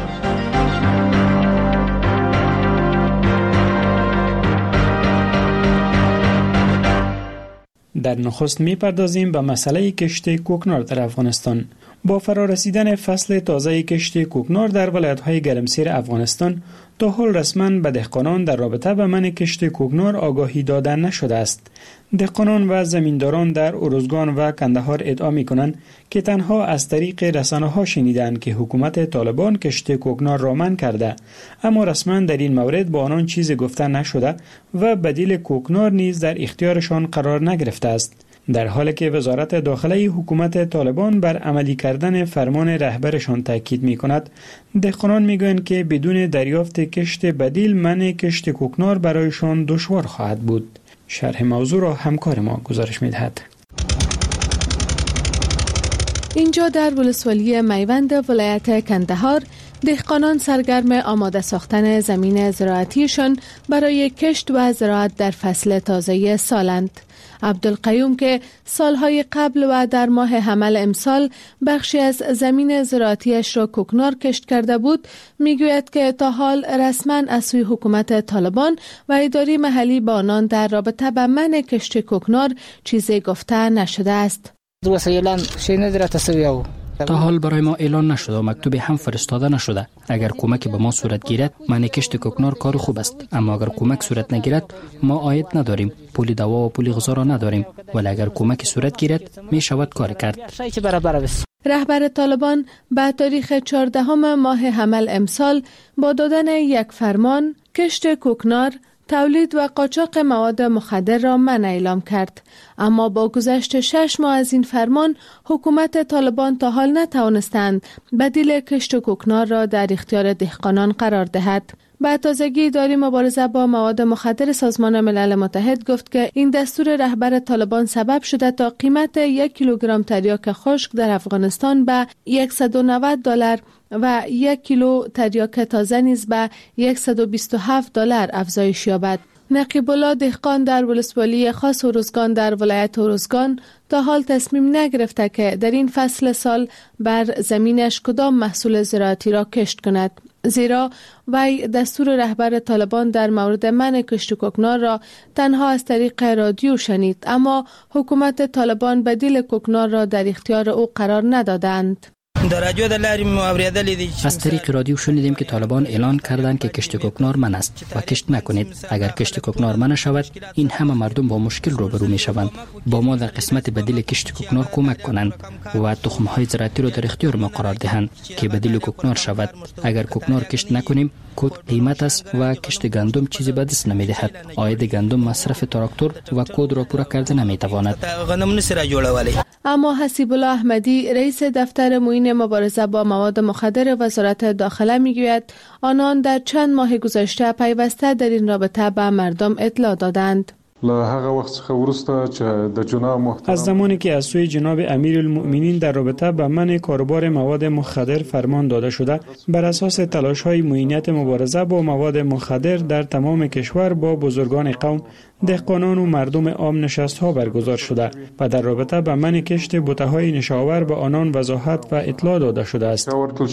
در نخست میپردازیم به مسئله کشت کوکنار در افغانستان. با فرارسیدن فصل تازه کشت کوکنار در ولایت‌های گرمسیر افغانستان تا حال رسما به دهقانان در رابطه به منع کشت کوکنار آگاهی داده نشده است. دهقانان و زمینداران در ارزگان و کندهار ادعا می‌کنند که تنها از طریق رسانه‌ها شنیدند که حکومت طالبان کشت کوکنار را منع کرده، اما رسما در این مورد با آنان چیزی گفته نشده و بدیل کوکنار نیز در اختیارشان قرار نگرفته است. در حالی که وزارت داخله حکومت طالبان بر عملی کردن فرمان رهبرشان تاکید می‌کند، دهقانان می‌گویند که بدون دریافت کشت بدیل منع کشت کوکنار برایشان دشوار خواهد بود. شرح موضوع را همکار ما گزارش می‌دهد. اینجا در ولسوالی میوند ولایت کندهار دهقانان سرگرم آماده ساختن زمین زراعتیشان برای کشت و زراعت در فصل تازه سالند. عبدالقیوم که سالهای قبل و در ماه حمل امسال بخشی از زمین زراعتیش را کوکنار کشت کرده بود، میگوید که تا حال رسما از سوی حکومت طالبان و اداره محلی با آنان در رابطه با منع کشت کوکنار چیزی گفته نشده است. تا حال برای ما اعلان نشده و مکتوبی هم فرستاده نشده. اگر کمک به ما صورت گیرد، منع کشت کوکنار کار خوب است، اما اگر کمک صورت نگیرد ما عاید نداریم، پول دوا و پول غذا را نداریم، ولی اگر کمک صورت گیرد می شود کار کرد. رهبر طالبان به تاریخ 14 ماه حمل امسال با دادن یک فرمان کشت کوکنار، تولید و قاچاق مواد مخدر را منع اعلام کرد، اما با گذشت 6 ماه از این فرمان حکومت طالبان تا حال نتوانستند بدیل کشت کوکنار را در اختیار دهقانان قرار دهد. به تازگی اداره مبارزه با مواد مخدر سازمان ملل متحد گفت که این دستور رهبر طالبان سبب شده تا قیمت 1 کیلوگرم تریاک خشک در افغانستان به $190 و 1 کیلو تریاک تازه نیز به $127 افزایش یابد. نقیب الله دهقان در ولسوالی خاص ارزگان در ولایت ارزگان تا حال تصمیم نگرفته که در این فصل سال بر زمینش کدام محصول زراعتی را کشت کند، زیرا وی دستور رهبر طالبان در مورد منع کشت کوکنار را تنها از طریق رادیو شنید، اما حکومت طالبان بدیل کوکنار را در اختیار او قرار ندادند. از طریق رادیو شنیدیم که طالبان اعلان کردند که کشت کوکنار منع است و کشت نکنید. اگر کشت کوکنار منع شود، این همه مردم با مشکل روبرو می شوند. با ما در قسمت بدیل کشت کوکنار کمک کنند و تخم‌های زراعتی را در اختیار ما قرار دهند که بدیل کوکنار شود. اگر کوکنار کشت نکنیم، کود قیمت است و کشت گندم چیزی به دست نمی دهد. عاید گندم مصرف تراکتور و کود را پورا کرده نمی تواند. اما حسیب الله احمدی رئیس دفتر معین مبارزه با مواد مخدر وزارت داخله میگوید آنان در چند ماه گذشته پیوسته در این رابطه به مردم اطلاع دادند. از زمانی که از سوی جناب امیرالمؤمنین در رابطه با منع کاروبار مواد مخدر فرمان داده شده، بر اساس تلاش‌های معینیت مبارزه با مواد مخدر در تمام کشور با بزرگان قوم، دهقانان و مردم عام نشست‌ها برگزار شده و در رابطه با منع کشت بوته‌های نشاور به آنان وضاحت و اطلاع داده شده است.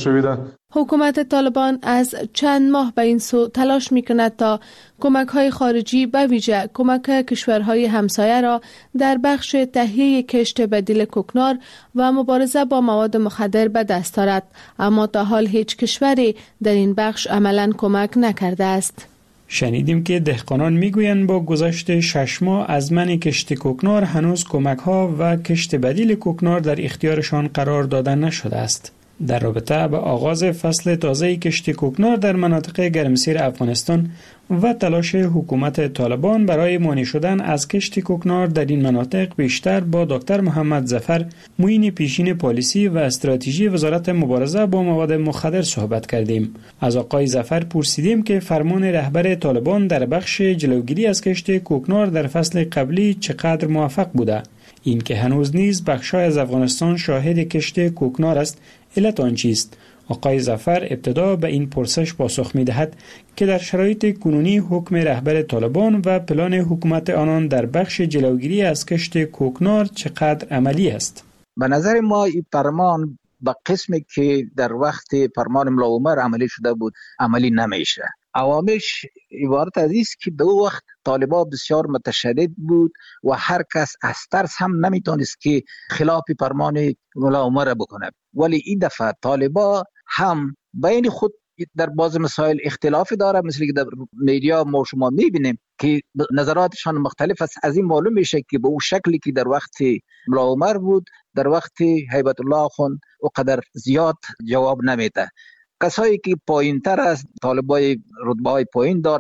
حکومت طالبان از چند ماه به این سو تلاش می‌کند تا کمک‌های خارجی به ویژه کمک کشورهای همسایه را در بخش تهیه کشت بدیل کوکنار و مبارزه با مواد مخدر به دست آورد، اما تا حال هیچ کشوری در این بخش عملاً کمک نکرده است. شنیدیم که دهقانان میگویند با گذشت 6 ماه از منع کشت کوکنار هنوز کمک‌ها و کشت بدیل کوکنار در اختیارشان قرار داده نشده است. در رابطه با آغاز فصل تازه کشت کوکنار در مناطق گرمسیر افغانستان و تلاش حکومت طالبان برای مانع شدن از کشت کوکنار در این مناطق بیشتر با دکتر محمد ظفر، معین پیشین پالیسی و استراتژی وزارت مبارزه با مواد مخدر صحبت کردیم. از آقای ظفر پرسیدیم که فرمان رهبر طالبان در بخش جلوگیری از کشت کوکنار در فصل قبلی چقدر موفق بوده. این که هنوز نیز بخشای از افغانستان شاهد کشت کوکنار است، علت آن چیست؟ آقای ظفر ابتدا به این پرسش پاسخ می دهد که در شرایط کنونی حکم رهبر طالبان و پلان حکومت آنان در بخش جلوگیری از کشت کوکنار چقدر عملی است. به نظر ما این فرمان به قسمی که در وقت فرمان ملا عمر عملی شده بود عملی نمیشه. عواملش عبارت از است که دو وقت طالبان بسیار متشدد بود و هر کس از ترس هم نمیتونست که خلاف فرمان ملا عمر بکنه، ولی این دفعه طالبان هم بین خود در بعض مسائل اختلافی داره، مثل که در میدیا ما شما میبینیم که نظراتشان مختلف است. از این معلوم میشه که به اون شکلی که در وقت ملا عمر بود در وقت هیبت الله آخوند و قدر زیاد جواب نمیده. کسایی که پایین تر است، طالبای رتبه های پایین داره،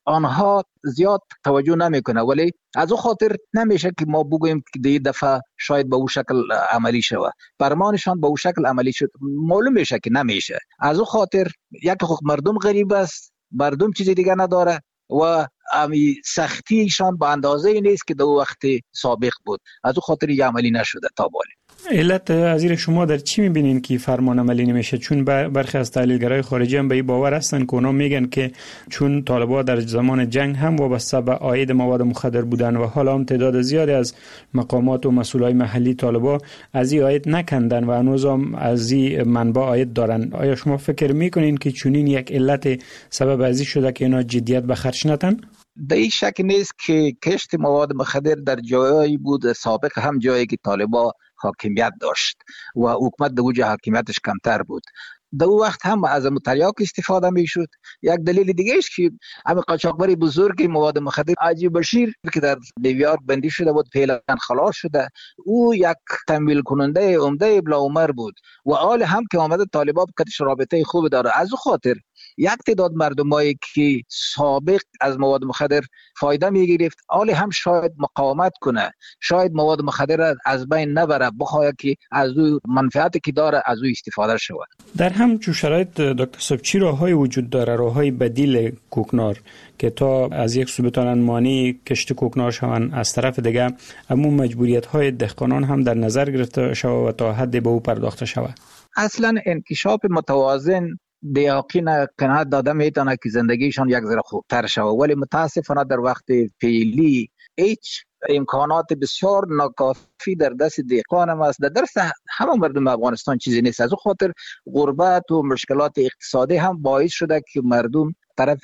آنها زیاد توجه نمیکنه، ولی از او خاطر نمیشه که ما بگوییم که این دفعه شاید به او شکل عملی شود. فرمانشان به او شکل عملی شد، معلوم میشه که نمیشه. از او خاطر یک مردم غریب است، مردم چیزی دیگه نداره و امی سختیشان به اندازه نیست که در وقت سابق بود. از او خاطر یک عملی نشده تا بالی. علت از شما در چی میبینین که فرمان عملی نمیشه؟ چون برخی از تحلیلگرای خارجی هم به این باور هستن که اونا میگن که چون طالبان در زمان جنگ هم وابسته به عاید مواد مخدر بودن و حالا هم تعداد زیادی از مقامات و مسئولای محلی طالبان از این عاید نکندن و هنوز هم از این منبع عاید دارن. آیا شما فکر میکنین که چنین یک علت سبب ازی شده که اینا جدیت به خرج ندن؟ در این شک نیست که کشت مواد مخدر در جایی بود سابق هم جایی که طالبان حاکمیت داشت و حکومت در اوج حاکمیتش کمتر بود. در اون وقت هم از تریاک استفاده میشد. یک دلیل دیگه است که همین قاچاقبر بزرگ مواد مخدر حاجی بشیر که در نیویورک بندی شده بود فعلا خلاص شده، او یک تمویل کننده عمده ابن عمر بود و آل هم که آمده طالبان کتش رابطه خوب داره. از او خاطر یک تعداد مردمایی که سابق از مواد مخدر فایده میگرفت آل هم شاید مقاومت کنه، شاید مواد مخدر از بین نبره، بخواد که از او منفعتی که داره از او استفاده شود. در همچون شرایط دکتر صاحب چی راههایی وجود داره، راههای بدیل کوکنار که تا از یک سو بتونن مانع کشت کوکنار شوند، از طرف دیگه اما مجبوریت های دهقانان هم در نظر گرفته شود و تا حد به او پرداخته شود؟ اصلا انکشاف متوازن دیاقین قناعت داده میتونه که زندگیشان یک ذره خوبتر شود، ولی متاسفانه در وقت فعلی هیچ امکانات بسیار ناکافی در دست دهقان هم است. در دست همه مردم افغانستان چیزی نیست. از او خاطر غربت و مشکلات اقتصادی هم باعث شده که مردم طرف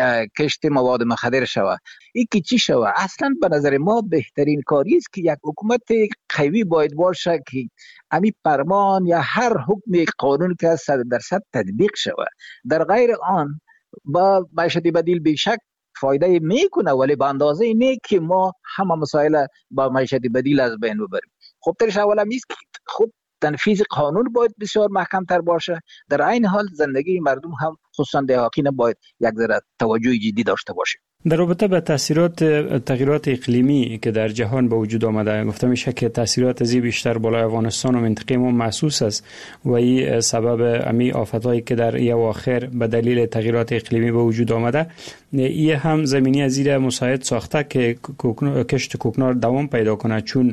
کشت مواد مخدر شود. این که چی شود؟ اصلا به نظر ما بهترین کاری است که یک حکومت قوی باید باشه که امی فرمان یا هر حکم قانون که 100% تطبیق شود. در غیر آن با معیشت بدیل بیشک فایده میکنه، ولی به اندازه نه که ما همه مسائل با معیشت بدیل از بین ببریم. خب ترش اولا میست که خب تنفیذ قانون باید بسیار محکم تر باشه، در عین حال زندگی مردم هم خصوصا دهقان باید یک ذره توجه جدی داشته باشه. در رابطه به تاثیرات تغییرات اقلیمی که در جهان به وجود آمده، گفته میشه که تاثیرات از بیشتر بالای افغانستان و منطقه ما محسوس است و این سبب امی آفتایی که در این اواخر به دلیل تغییرات اقلیمی به وجود آمده، این هم زمینی از زیر مساعد ساخته که کشت کوکنار دوام پیدا کنه، چون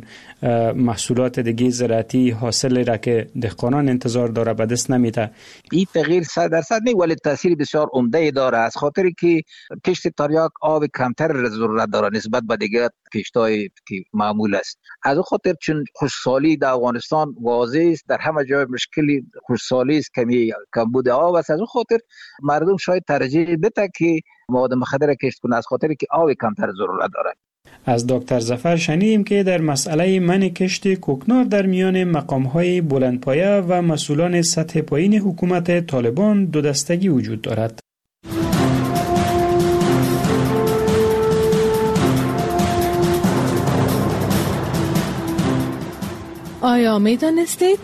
محصولات دیگه زراعتی حاصل را که دهقانان انتظار داره به دست نمیده. این تغییر 100% نه، ولی تاثیر بسیار عمده داره، از خاطری که کشت تریاک آب کمتر ضرورت داره نسبت به دیگه کشتای که معمول است. از خاطر چون خشکسالی در افغانستان واضح است، در همه جای مشکلی خشکسالی است، کمبود آب است. از خاطر مردم شاید ترجیح بده که مواد مخدر کشت کنه، از خاطری که آب کمتر ضرورت داره. از دکتر ظفر شنیدیم که در مسئله منع کشت کوکنار در میان مقام‌های بلندپایه و مسئولان سطح پایین حکومت طالبان دو دستگی وجود دارد. آیا می دانستید؟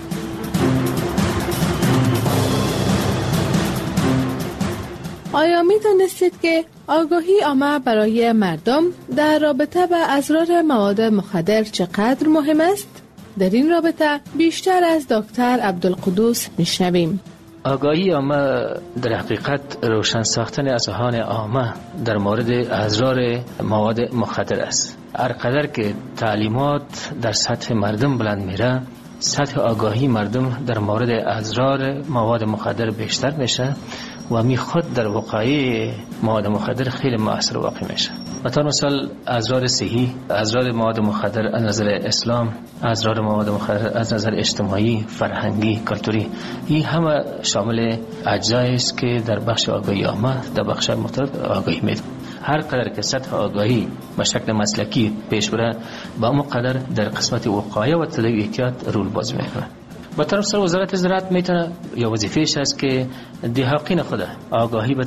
آیا می دانستید که آگاهی عامه برای مردم در رابطه با اضرار مواد مخدر چقدر مهم است؟ در این رابطه بیشتر از دکتر عبدالقدوس میشنویم. آگاهی عامه در حقیقت روشن ساختن اذهان عامه در مورد اضرار مواد مخدر است. هر قدر که تعلیمات در سطح مردم بلند میره، سطح آگاهی مردم در مورد اضرار مواد مخدر بیشتر میشه و خود در وقایع مواد مخدر خیلی مؤثر واقع میشه. مثلا اضرار صحی، اضرار مواد مخدر از نظر اسلام، اضرار مواد مخدر از نظر اجتماعی، فرهنگی، کلتوری، این همه شامل اجزایی است که در بخش آگاهی عامه در بخش مختلف آگاهی میده. هر قدر که سطح آگاهی به شکل مسلکی پیش بره، با اون قدر در قسمت وقایع و تداعیات رول بازی میکنه. با طرف سر وزارت زراعت میتونه یا وظیفهش است که دهقان خود آگاهی بده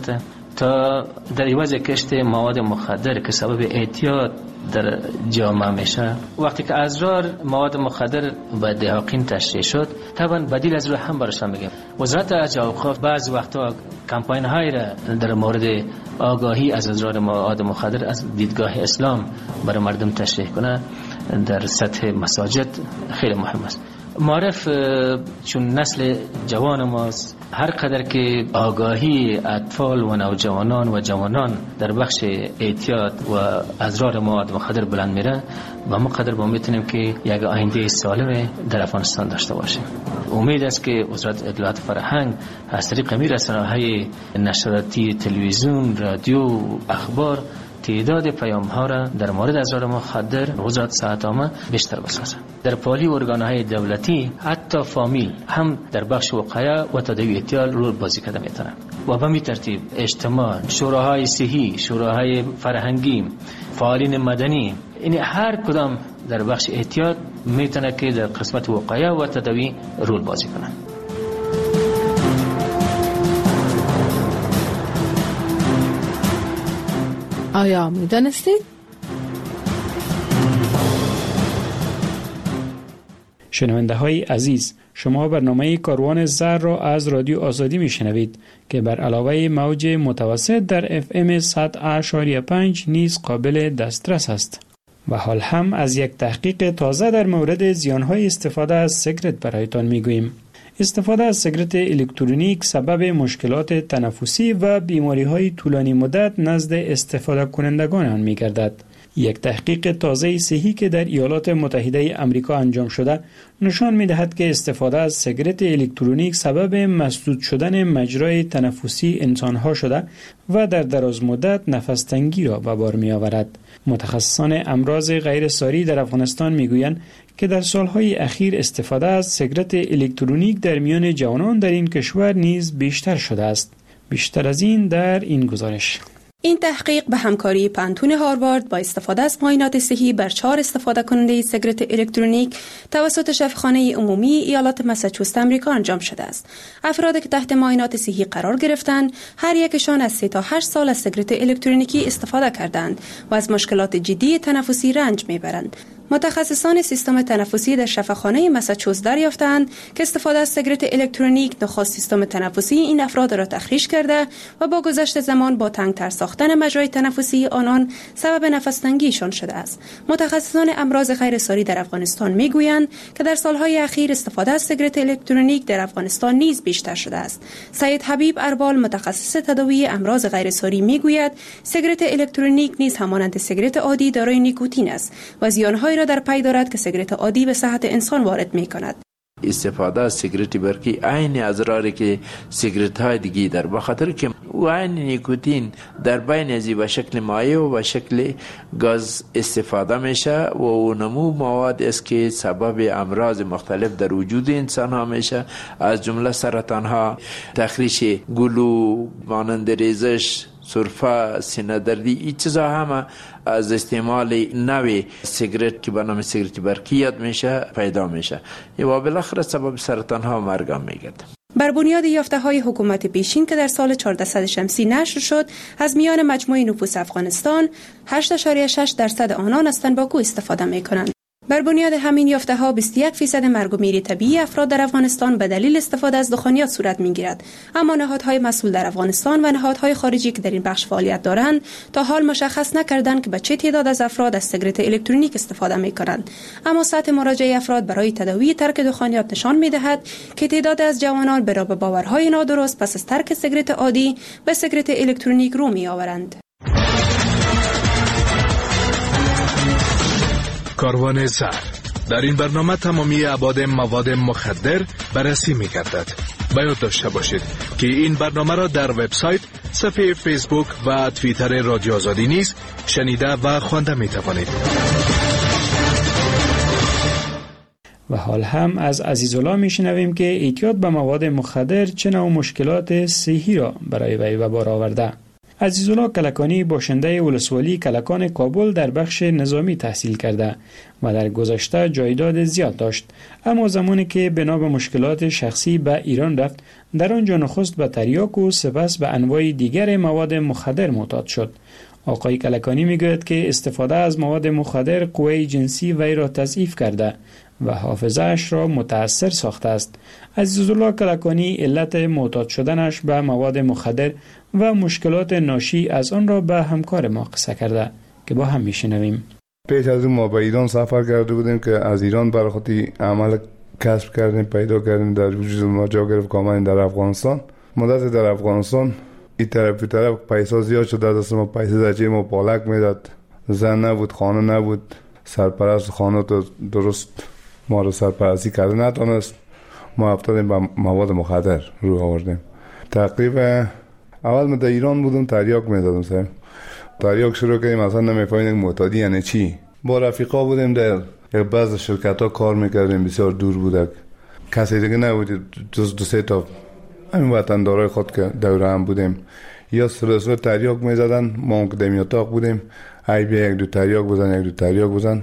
تا در عوض کشت مواد مخدر که سبب اعتیاد در جامعه میشه. وقتی که ازرار مواد مخدر به دهاقین تشریح شد، طبعا بدیل از رو هم برشان میگم. وزارت اوقاف بعض وقتا کمپاین های را در مورد آگاهی از ازرار مواد مخدر از دیدگاه اسلام برای مردم تشریح کنه در سطح مساجد خیلی مهم است. معرف چون نسل جوان ماست، هر قدر که آگاهی اطفال و نوجوانان و جوانان در بخش اعتیاد و ازرار مواد مخدر بلند میره و ما قدر با میتونیم که یک آینده سالم در افغانستان داشته باشیم. امید است که وزارت اطلاعات فرهنگ از طریق رسانه‌های نشریاتی، تلویزیون، رادیو، اخبار تعداد پیام ها را در مورد ازرار مخدر وزارت صحت عامه بیشتر بسازد. در پالی ارگان‌های دولتی حتی فامیل هم در بخش وقایع و تداوی اعتیاد رول بازی کرده میتونن و به این ترتیب اجتماع، شوراهای صحی، شوراهای فرهنگی، فعالین مدنی، این هر کدام در بخش اعتیاد میتونه که در قسمت وقایع و تداوی رول بازی کنن. آیا میدانستید؟ شنونده های عزیز، شما برنامه کاروان زر را از رادیو آزادی میشنوید که بر علاوه موج متوسط در FM 100.5 نیز قابل دسترس است. و حال هم از یک تحقیق تازه در مورد زیانهای استفاده از سیگارت برایتان میگوییم. استفاده از سیگارت الکترونیک سبب مشکلات تنفسی و بیماری‌های طولانی مدت نزد استفاده کنندگان آن می‌گردد. یک تحقیق تازه صحی که در ایالات متحده آمریکا انجام شده نشان می‌دهد که استفاده از سیگارت الکترونیک سبب مسدود شدن مجرای تنفسی انسان‌ها شده و در دراز مدت نفس تنگی را به بار می‌آورد. متخصصان امراض غیرساری در افغانستان می‌گویند که در سالهای اخیر استفاده از سیگارت الکترونیک در میان جوانان در این کشور نیز بیشتر شده است. بیشتر از این در این گزارش. این تحقیق به همکاری پانتون هاروارد با استفاده از معاینات صحی بر 4 استفاده کننده سیگارت الکترونیک توسط شفاخانه عمومی ایالات مساچوست آمریکا انجام شده است. افرادی که تحت معاینات صحی قرار گرفتند، هر یکشان از 3 تا 8 سال از سیگارت الکترونیکی استفاده کردند و از مشکلات جدی تنفسی رنج میبرند. متخصصان سیستم تنفسی در شفاخانه مساچوست دریافتند که استفاده از سیگارت الکترونیک نخست سیستم تنفسی این افراد را تخریش کرده و با گذشت زمان با تنگتر ساختن مجرای تنفسی آنان سبب نفس تنگیشان شده است. متخصصان امراض غیرساری در افغانستان میگویند که در سالهای اخیر استفاده از سیگارت الکترونیک در افغانستان نیز بیشتر شده است. سید حبیب اربال متخصص تداوی امراض غیرساری میگوید سیگارت الکترونیک نیز همانند سیگارت عادی دارای نیکوتین است و زیانهای را در پی دارد که سیگارت عادی به صحت انسان وارد می‌کند. استفاده از سیگارت برقی عین اضراری که سیگارت های دیگه در بخاطر که عین نیکوتین در بین ازی به شکل مایع و به شکل گاز استفاده میشه و نمو مواد است که سبب امراض مختلف در وجود انسان ها میشه، از جمله سرطان ها، تخریش گلو، مانند ریزش، سرفه، سینه دردی، این چیزا همه از استعمال نوی سیگارت که به نام سیگارت برقی یاد میشه پیدا میشه و بالاخره سبب سرطان ها و مرگ هم میگرده. بر بنیاد یافته‌های حکومت پیشین که در سال 1400 شمسی نشر شد، از میان مجموع نفوس افغانستان 8.6% آنان از تنباکو استفاده میکنند. بر بنیاد همین یافته‌ها 21% مرگ و میر طبیعی افراد در افغانستان به دلیل استفاده از دخانیات صورت می‌گیرد. اما نهادهای مسئول در افغانستان و نهادهای خارجی که در این بخش فعالیت دارند تا حال مشخص نکردند که به چه تعداد از افراد از سیگارت الکترونیک استفاده می‌کنند. اما سطح مراجعه افراد برای تداوی ترک دخانیات نشان می‌دهد که تعداد از جوانان به باورهای نادرست پس از ترک سیگارت عادی به سیگارت الکترونیک رو می‌آورند. کاروان زر. در این برنامه تمامی ابعاد مواد مخدر بررسی می‌گردد. باید داشته باشید که این برنامه را در وبسایت، صفحه فیسبوک و توییتر رادیو آزادی نیز شنیده و خوانده می‌توانید. و حال هم از عزیزالله میشنویم که اعتیاد به مواد مخدر چه نوع مشکلات صحی را برای وی به بار آورده. عزیزالله کلکانی باشنده ولسوالی کلکان کابل در بخش نظامی تحصیل کرده و در گذشته جایداد زیاد داشت، اما زمانی که بنا به مشکلات شخصی به ایران رفت، در آنجا نخست به تریاک و سپس به انواع دیگر مواد مخدر معتاد شد. آقای کلکانی میگوید که استفاده از مواد مخدر قوه جنسی وی را تضعیف کرده و حافظه اش را متاثر ساخته است. عزیزالله کلکانی علت معتاد شدنش به مواد مخدر و مشکلات ناشی از آن را به همکار ما قصه کرده که با هم میشنویم. پیش از اون ما به ایران سفر کرده بودیم که از ایران برای خودی عمل کسب کردیم، پیدا کردیم، در وجود ما جا گرفت که آمدیم در افغانستان. مدت در افغانستان این طرف پیسا زیاد شد، دست ما پیسه در جیب ما پالک میداد، زن نبود، خانه نبود، سرپرست خانه تو درست ما رو سرپرستی کرده نتونست. ما افتادیم به مواد مخدر رو آوردیم. تقریبا اول ما در ایران بودم تریاک میدادم سر تریاک شروع کردیم، اصلا نمیفهمیدیم معتادی یعنی چی. با رفیقا بودیم در یک بعض شرکت ها کار میکردیم، بسیار دور بودک، کسی دیگه نبود جز دو سه تا همین وطندارای خود که دوره هم بودیم. یا سلسله تریاک میزدن، ما که دمی اتاق بودیم، ای بیا یک دو تریاک بزن،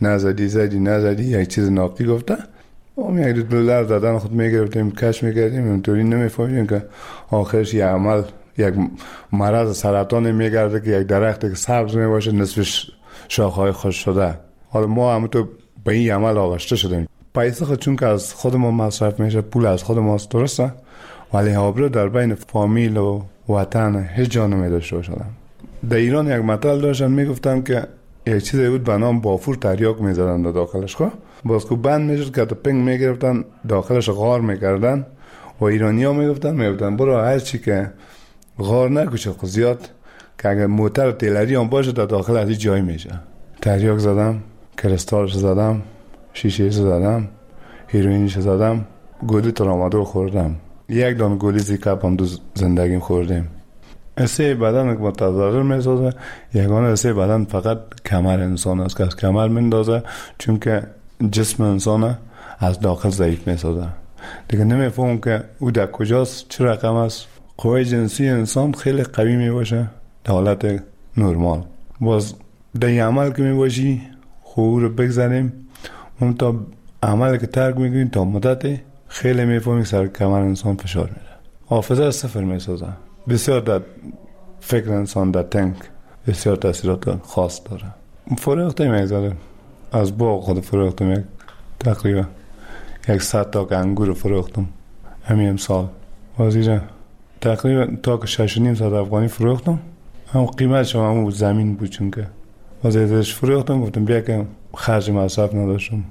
نزدی یک چیز ناقی گفته، ما یک دو دلار زدن خود میگرفتیم، کش میکردیم، اینطوری نمیفهمیم که آخرش یک عمل یک مرض سرطان میگرده که یک درخت که سبز میباشه نصفش شاخهای خوش شده. حالا ما هم تو به این عمل آغشته شدیم. پیسه خود چون که از خود ما مصرف میشه، پول از خود ماست، درسته، ولی آبرو در بین فامیل و وطن هیچ جا نمیداشته باشدم. در ایران یک مطل داشتن میگفتن که یک چیزی بود به نام بافور تریاک میزدن در داخلش، خب باز که بند میشد که تو پنگ میگرفتن داخلش غار میکردن و ایرانی ها میگفتن برو هر چی که غار نکشه خود زیاد که اگر موتر و تیلری هم باشه در داخل از این جای میشه. تریاک زدم، کرستالش زدم، شیشه زدم، هیروینش زدم، گولی ترامادول خوردم، یک دانه گولی زیکاپ هم دو زندگیم خوردیم. حصه بدن که متضرر میسازه، یگانه حصه بدن فقط کمر انسان است که از کمر میندازه، چون که جسم انسان از داخل ضعیف میسازه. دیگه نمیفهم که او در کجاست، چه رقم است. قوه جنسی انسان خیلی قوی میباشه در حالت نرمال. باز در این عمل که میباشی خوب رو بگذاریم، اون تا عمل که ترک میگوین تا مدت خیلی میفهمی سر کمر انسان فشار میره، حافظه صفر میسازه. بسیار در فکر انسان در تنک بسیار تاثیرات خاص داره. فروختم یک زده از باغ خود فروختم، یک تقریبا 100 تا انگور فروختم همین امسال. وزیره تقریبا تا که 6.5 ساعت افغانی فروختم، هم قیمتش هم زمین بود، چون که وزیرش فروختم گفتم بیا که خرج مصرف نداشتم.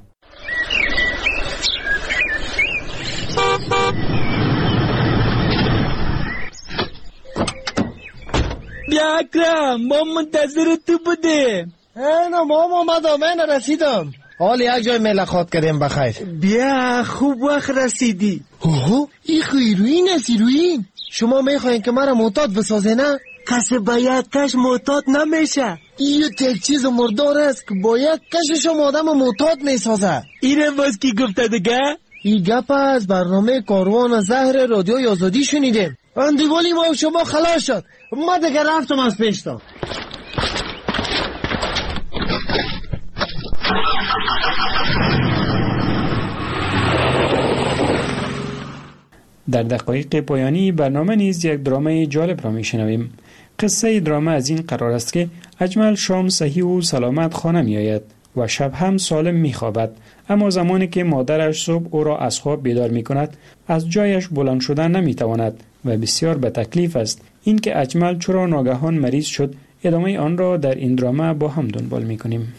بیا اکرم، ما منتظر تو بودیم. اینا مام اومدم، من رسیدم. حال یک جای ملاقات کردیم بخیر. بیا خوب وقت رسیدی. اوه این هیروین است. هیروین شما میخواین که مرا معتاد بسازه نه؟ کسی با یک کش معتاد نمیشه. این یک چیز مردار است که با یک کشش هم آدم معتاد میسازه. اینه باز کی گفته دیگه؟ این گپ از برنامه کاروان زهر رادیوی آزادی شنیدیم. اندیوالی ما شما خلاص شد، ما دیگه رفتم از پیشتا. در دقایق پایانی برنامه نیز یک درامه جالب را میشنویم. قصه درامه از این قرار است که اجمل شام صحیح و سلامت خانه می آید و شب هم سالم می خوابد، اما زمانی که مادرش صبح او را از خواب بیدار می کند از جایش بلند شدن نمی تواند و بسیار به تکلیف است. این که اجمل چرا ناگهان مریض شد، ادامه آن را در این درامه با هم دنبال می کنیم.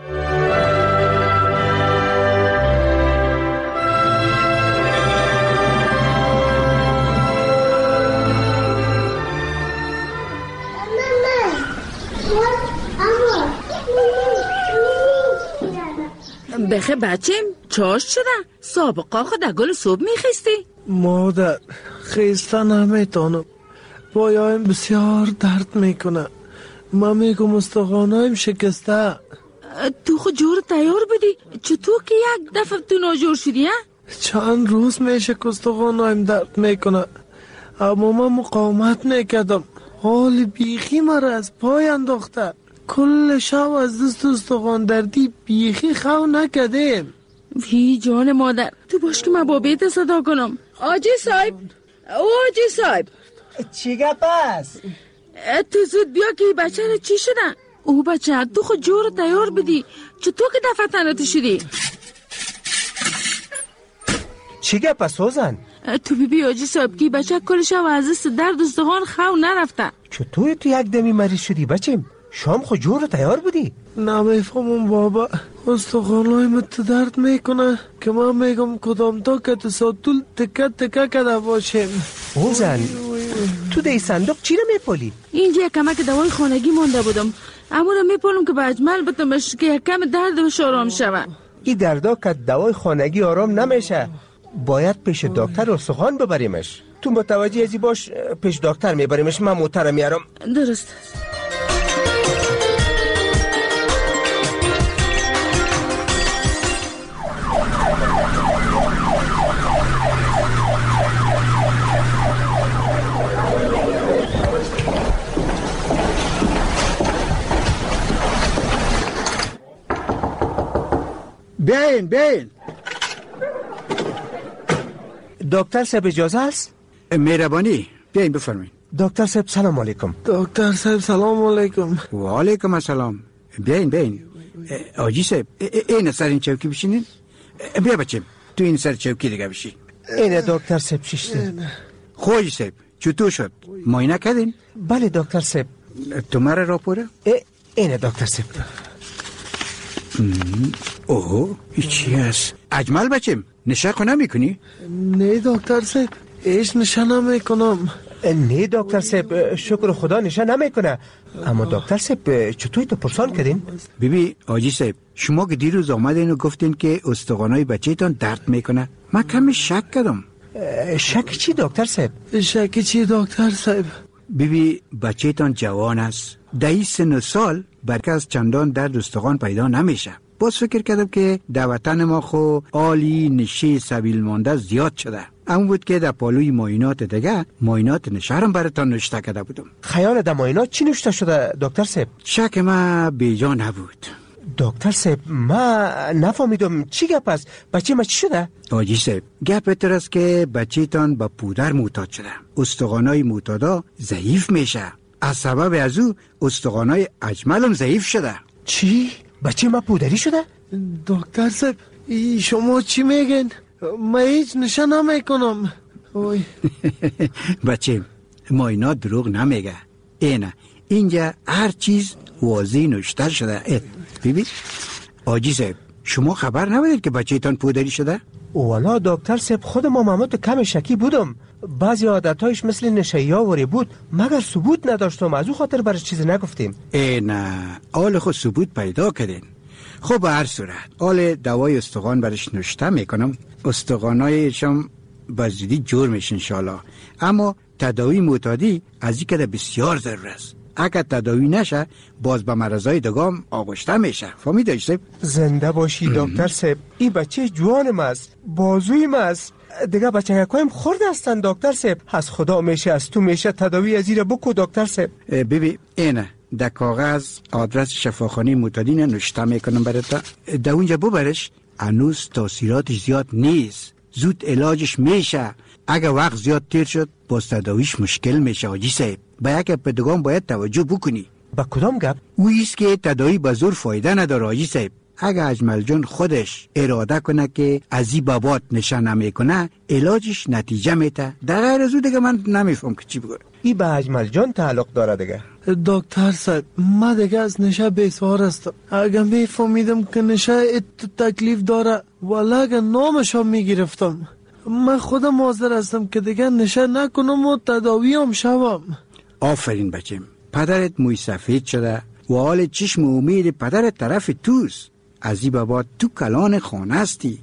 بخه بچم چاش شده؟ سابقا خود گل صبح میخستی؟ مادر خیسته نمیتانم، پایایم بسیار درد میکنه، من میگم استخوانایم شکسته. تو خود جور تیار بودی؟ چطور که یک دفعه تو ناجور شدی؟ چند روز میشه که استخوانایم درد میکنه، اما من مقاومت میکردم، حال بیخی مرا از پای انداخته. کل شب از دست استخوان دردی بیخی خو نکدیم. وی جان مادر، تو باش که من بابیت صدا کنم. آجی صاحب، آجی صاحب، چی گپ است؟ تو زود بیا که بچه رو چی شدن؟ او بچه تو خود جور تیار بدی. چطور که دفعه تنت شدی؟ چی گپ است سوزن؟ تو بی آجی صاحب که بچه کل شب از دست درد استخوان خو نرفته. چطور تو یک دمی مریض شدی بچم؟ شام خود جور تیار بودی؟ نمیفهمم بابا، استخوانای مت درد میکنه که من میگم کدام تا که تساتول تکه تکه کده باشیم. اوزن تو دی صندوق چی رو میپولی؟ اینجا یک کمک دوای خانگی مانده بودم، اما رو میپولم که به اجمل بتمش که یک کم دردش آرام شوه. این دردا که دوای خانگی آرام نمیشه، باید پیش دکتر استخوان ببریمش. تو متوجه ازی باش، پیش دکتر میبریمش، من موتر میارم. درست. بیاین. دکتر صاحب اجازه است؟ مهربانی بیاین بفرمایید. دکتر صاحب سلام علیکم. دکتر صاحب سلام علیکم. و علیکم السلام. بیاین. آجی صاحب این سر این چوکی بشینین. بیا بچم تو این سر چوکی دیگه بشی. اینه دکتر صاحب شیشته. خوش صاحب چطور شد؟ معاینه کردین؟ بله دکتر صاحب. تومره راپوره؟ اینه دکتر صاحب. اوه چی هست؟ اجمل بچم نشه خونه میکنی؟ نه دکتر صاحب ایش نشه نمیکنم. نه دکتر صاحب شکر خدا نشه نمیکنه. اما دکتر صاحب چطور تو پرسان کردین؟ بیبی آجی صاحب شما که دیروز آمدین و گفتین که استخوانای بچه‌تان درد میکنه، من کمی شک کردم. شک چی دکتر صاحب؟ شک چی دکتر صاحب؟ بیبی بچه‌تان جوان است، ده سن سال برکه از چندان درد استخوان پیدا نمیشه. باز فکر کردم که در وطن ما خو عالی نشه سبیل مانده زیاد شده. اما بود که در پالوی معاینات دیگه معاینات نشرم براتان نوشته کرده بودم. خیال در معاینات چی نوشته شده دکتر صاحب؟ شک ما بیجا نبود. دکتر صاحب ما نفهمیدم چی گپ است؟ بچه ما چی شده؟ آجی صاحب گپ بهتر است که بچه تان با پودر معتاد شده. استخوانای معتادا ضعیف میشه. از سبب از او استخوانای اجملم ضعیف شده. چی؟ بچه ما پودری شده؟ دکتر صاحب شما چی میگن؟ ما هیچ نشه نمیکنم. بچه معاینات دروغ نمیگه. اینجا هر چیز واضح نوشته شده. ببین آجی صاحب شما خبر نبودید که بچه تان پودری شده؟ والا دکتر صاحب خود ما محمد کم شکی بودم. بعضی عادتهایش مثل نشهیاوری بود مگر ثبوت نداشتم، از او خاطر برش چیز نگفتیم. نه آل خود ثبوت پیدا کردین. خب به هر صورت آل دوای استخوان برش نوشته میکنم. استخوانایشم بزدی جور میشه انشالله. اما تداوی معتادی از این کده بسیار ضرور است. اگر تداوی نشه باز به مرضای دگام آغشته میشه. فهمیدی صاحب؟ زنده باشی دکتر صاحب. این بچه جوانم است، بازویم است. دیگه بچه یکایم خورد هستن دکتر صاحب. از خدا میشه از تو میشه تداوی از این بکو دکتر صاحب. ببین اینه در کاغذ آدرس شفاخانه معتادین نوشته میکنم برات. در اونجا ببرش. هنوز تاثیراتش زیاد نیست، زود علاجش میشه. اگه وقت زیاد تیر شد باز تداویش مشکل میشه آجی صاحب. با یک پدگان باید توجه بکنی. با کدام گپ؟ اویست که تداوی به زور فایده نداره آجی صاحب. اگه اجمل جان خودش اراده کنه که از این بابات نشان نمیکنه علاجش نتیجه میده. در غیر از او دیگه من نمیفهم که چی بگم. این به اجمل جان تعلق داره دیگه. دکتر صاحب ما دیگه از نشه بیسوار هستم. اگه میفهمیدم که نشه تکلیف داره والا اگه نامشو میگرفتم. من خودم حاضر هستم که دیگه نشه نکنم و تداویم شوم. آفرین بچم، پدرت موی سفید شده و حال چشم و امید پدرت طرف توست. از این بابا تو کلان خانه هستی.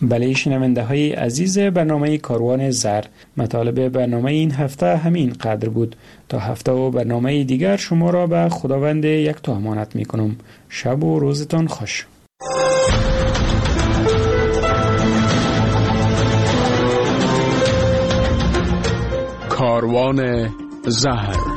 بله شنونده های عزیز برنامه کاروان زر، مطالب برنامه این هفته همین قدر بود. تا هفته و برنامه دیگر شما را به خداوند یکتا امانت می کنم. شب و روزتان خوش. کاروان زهر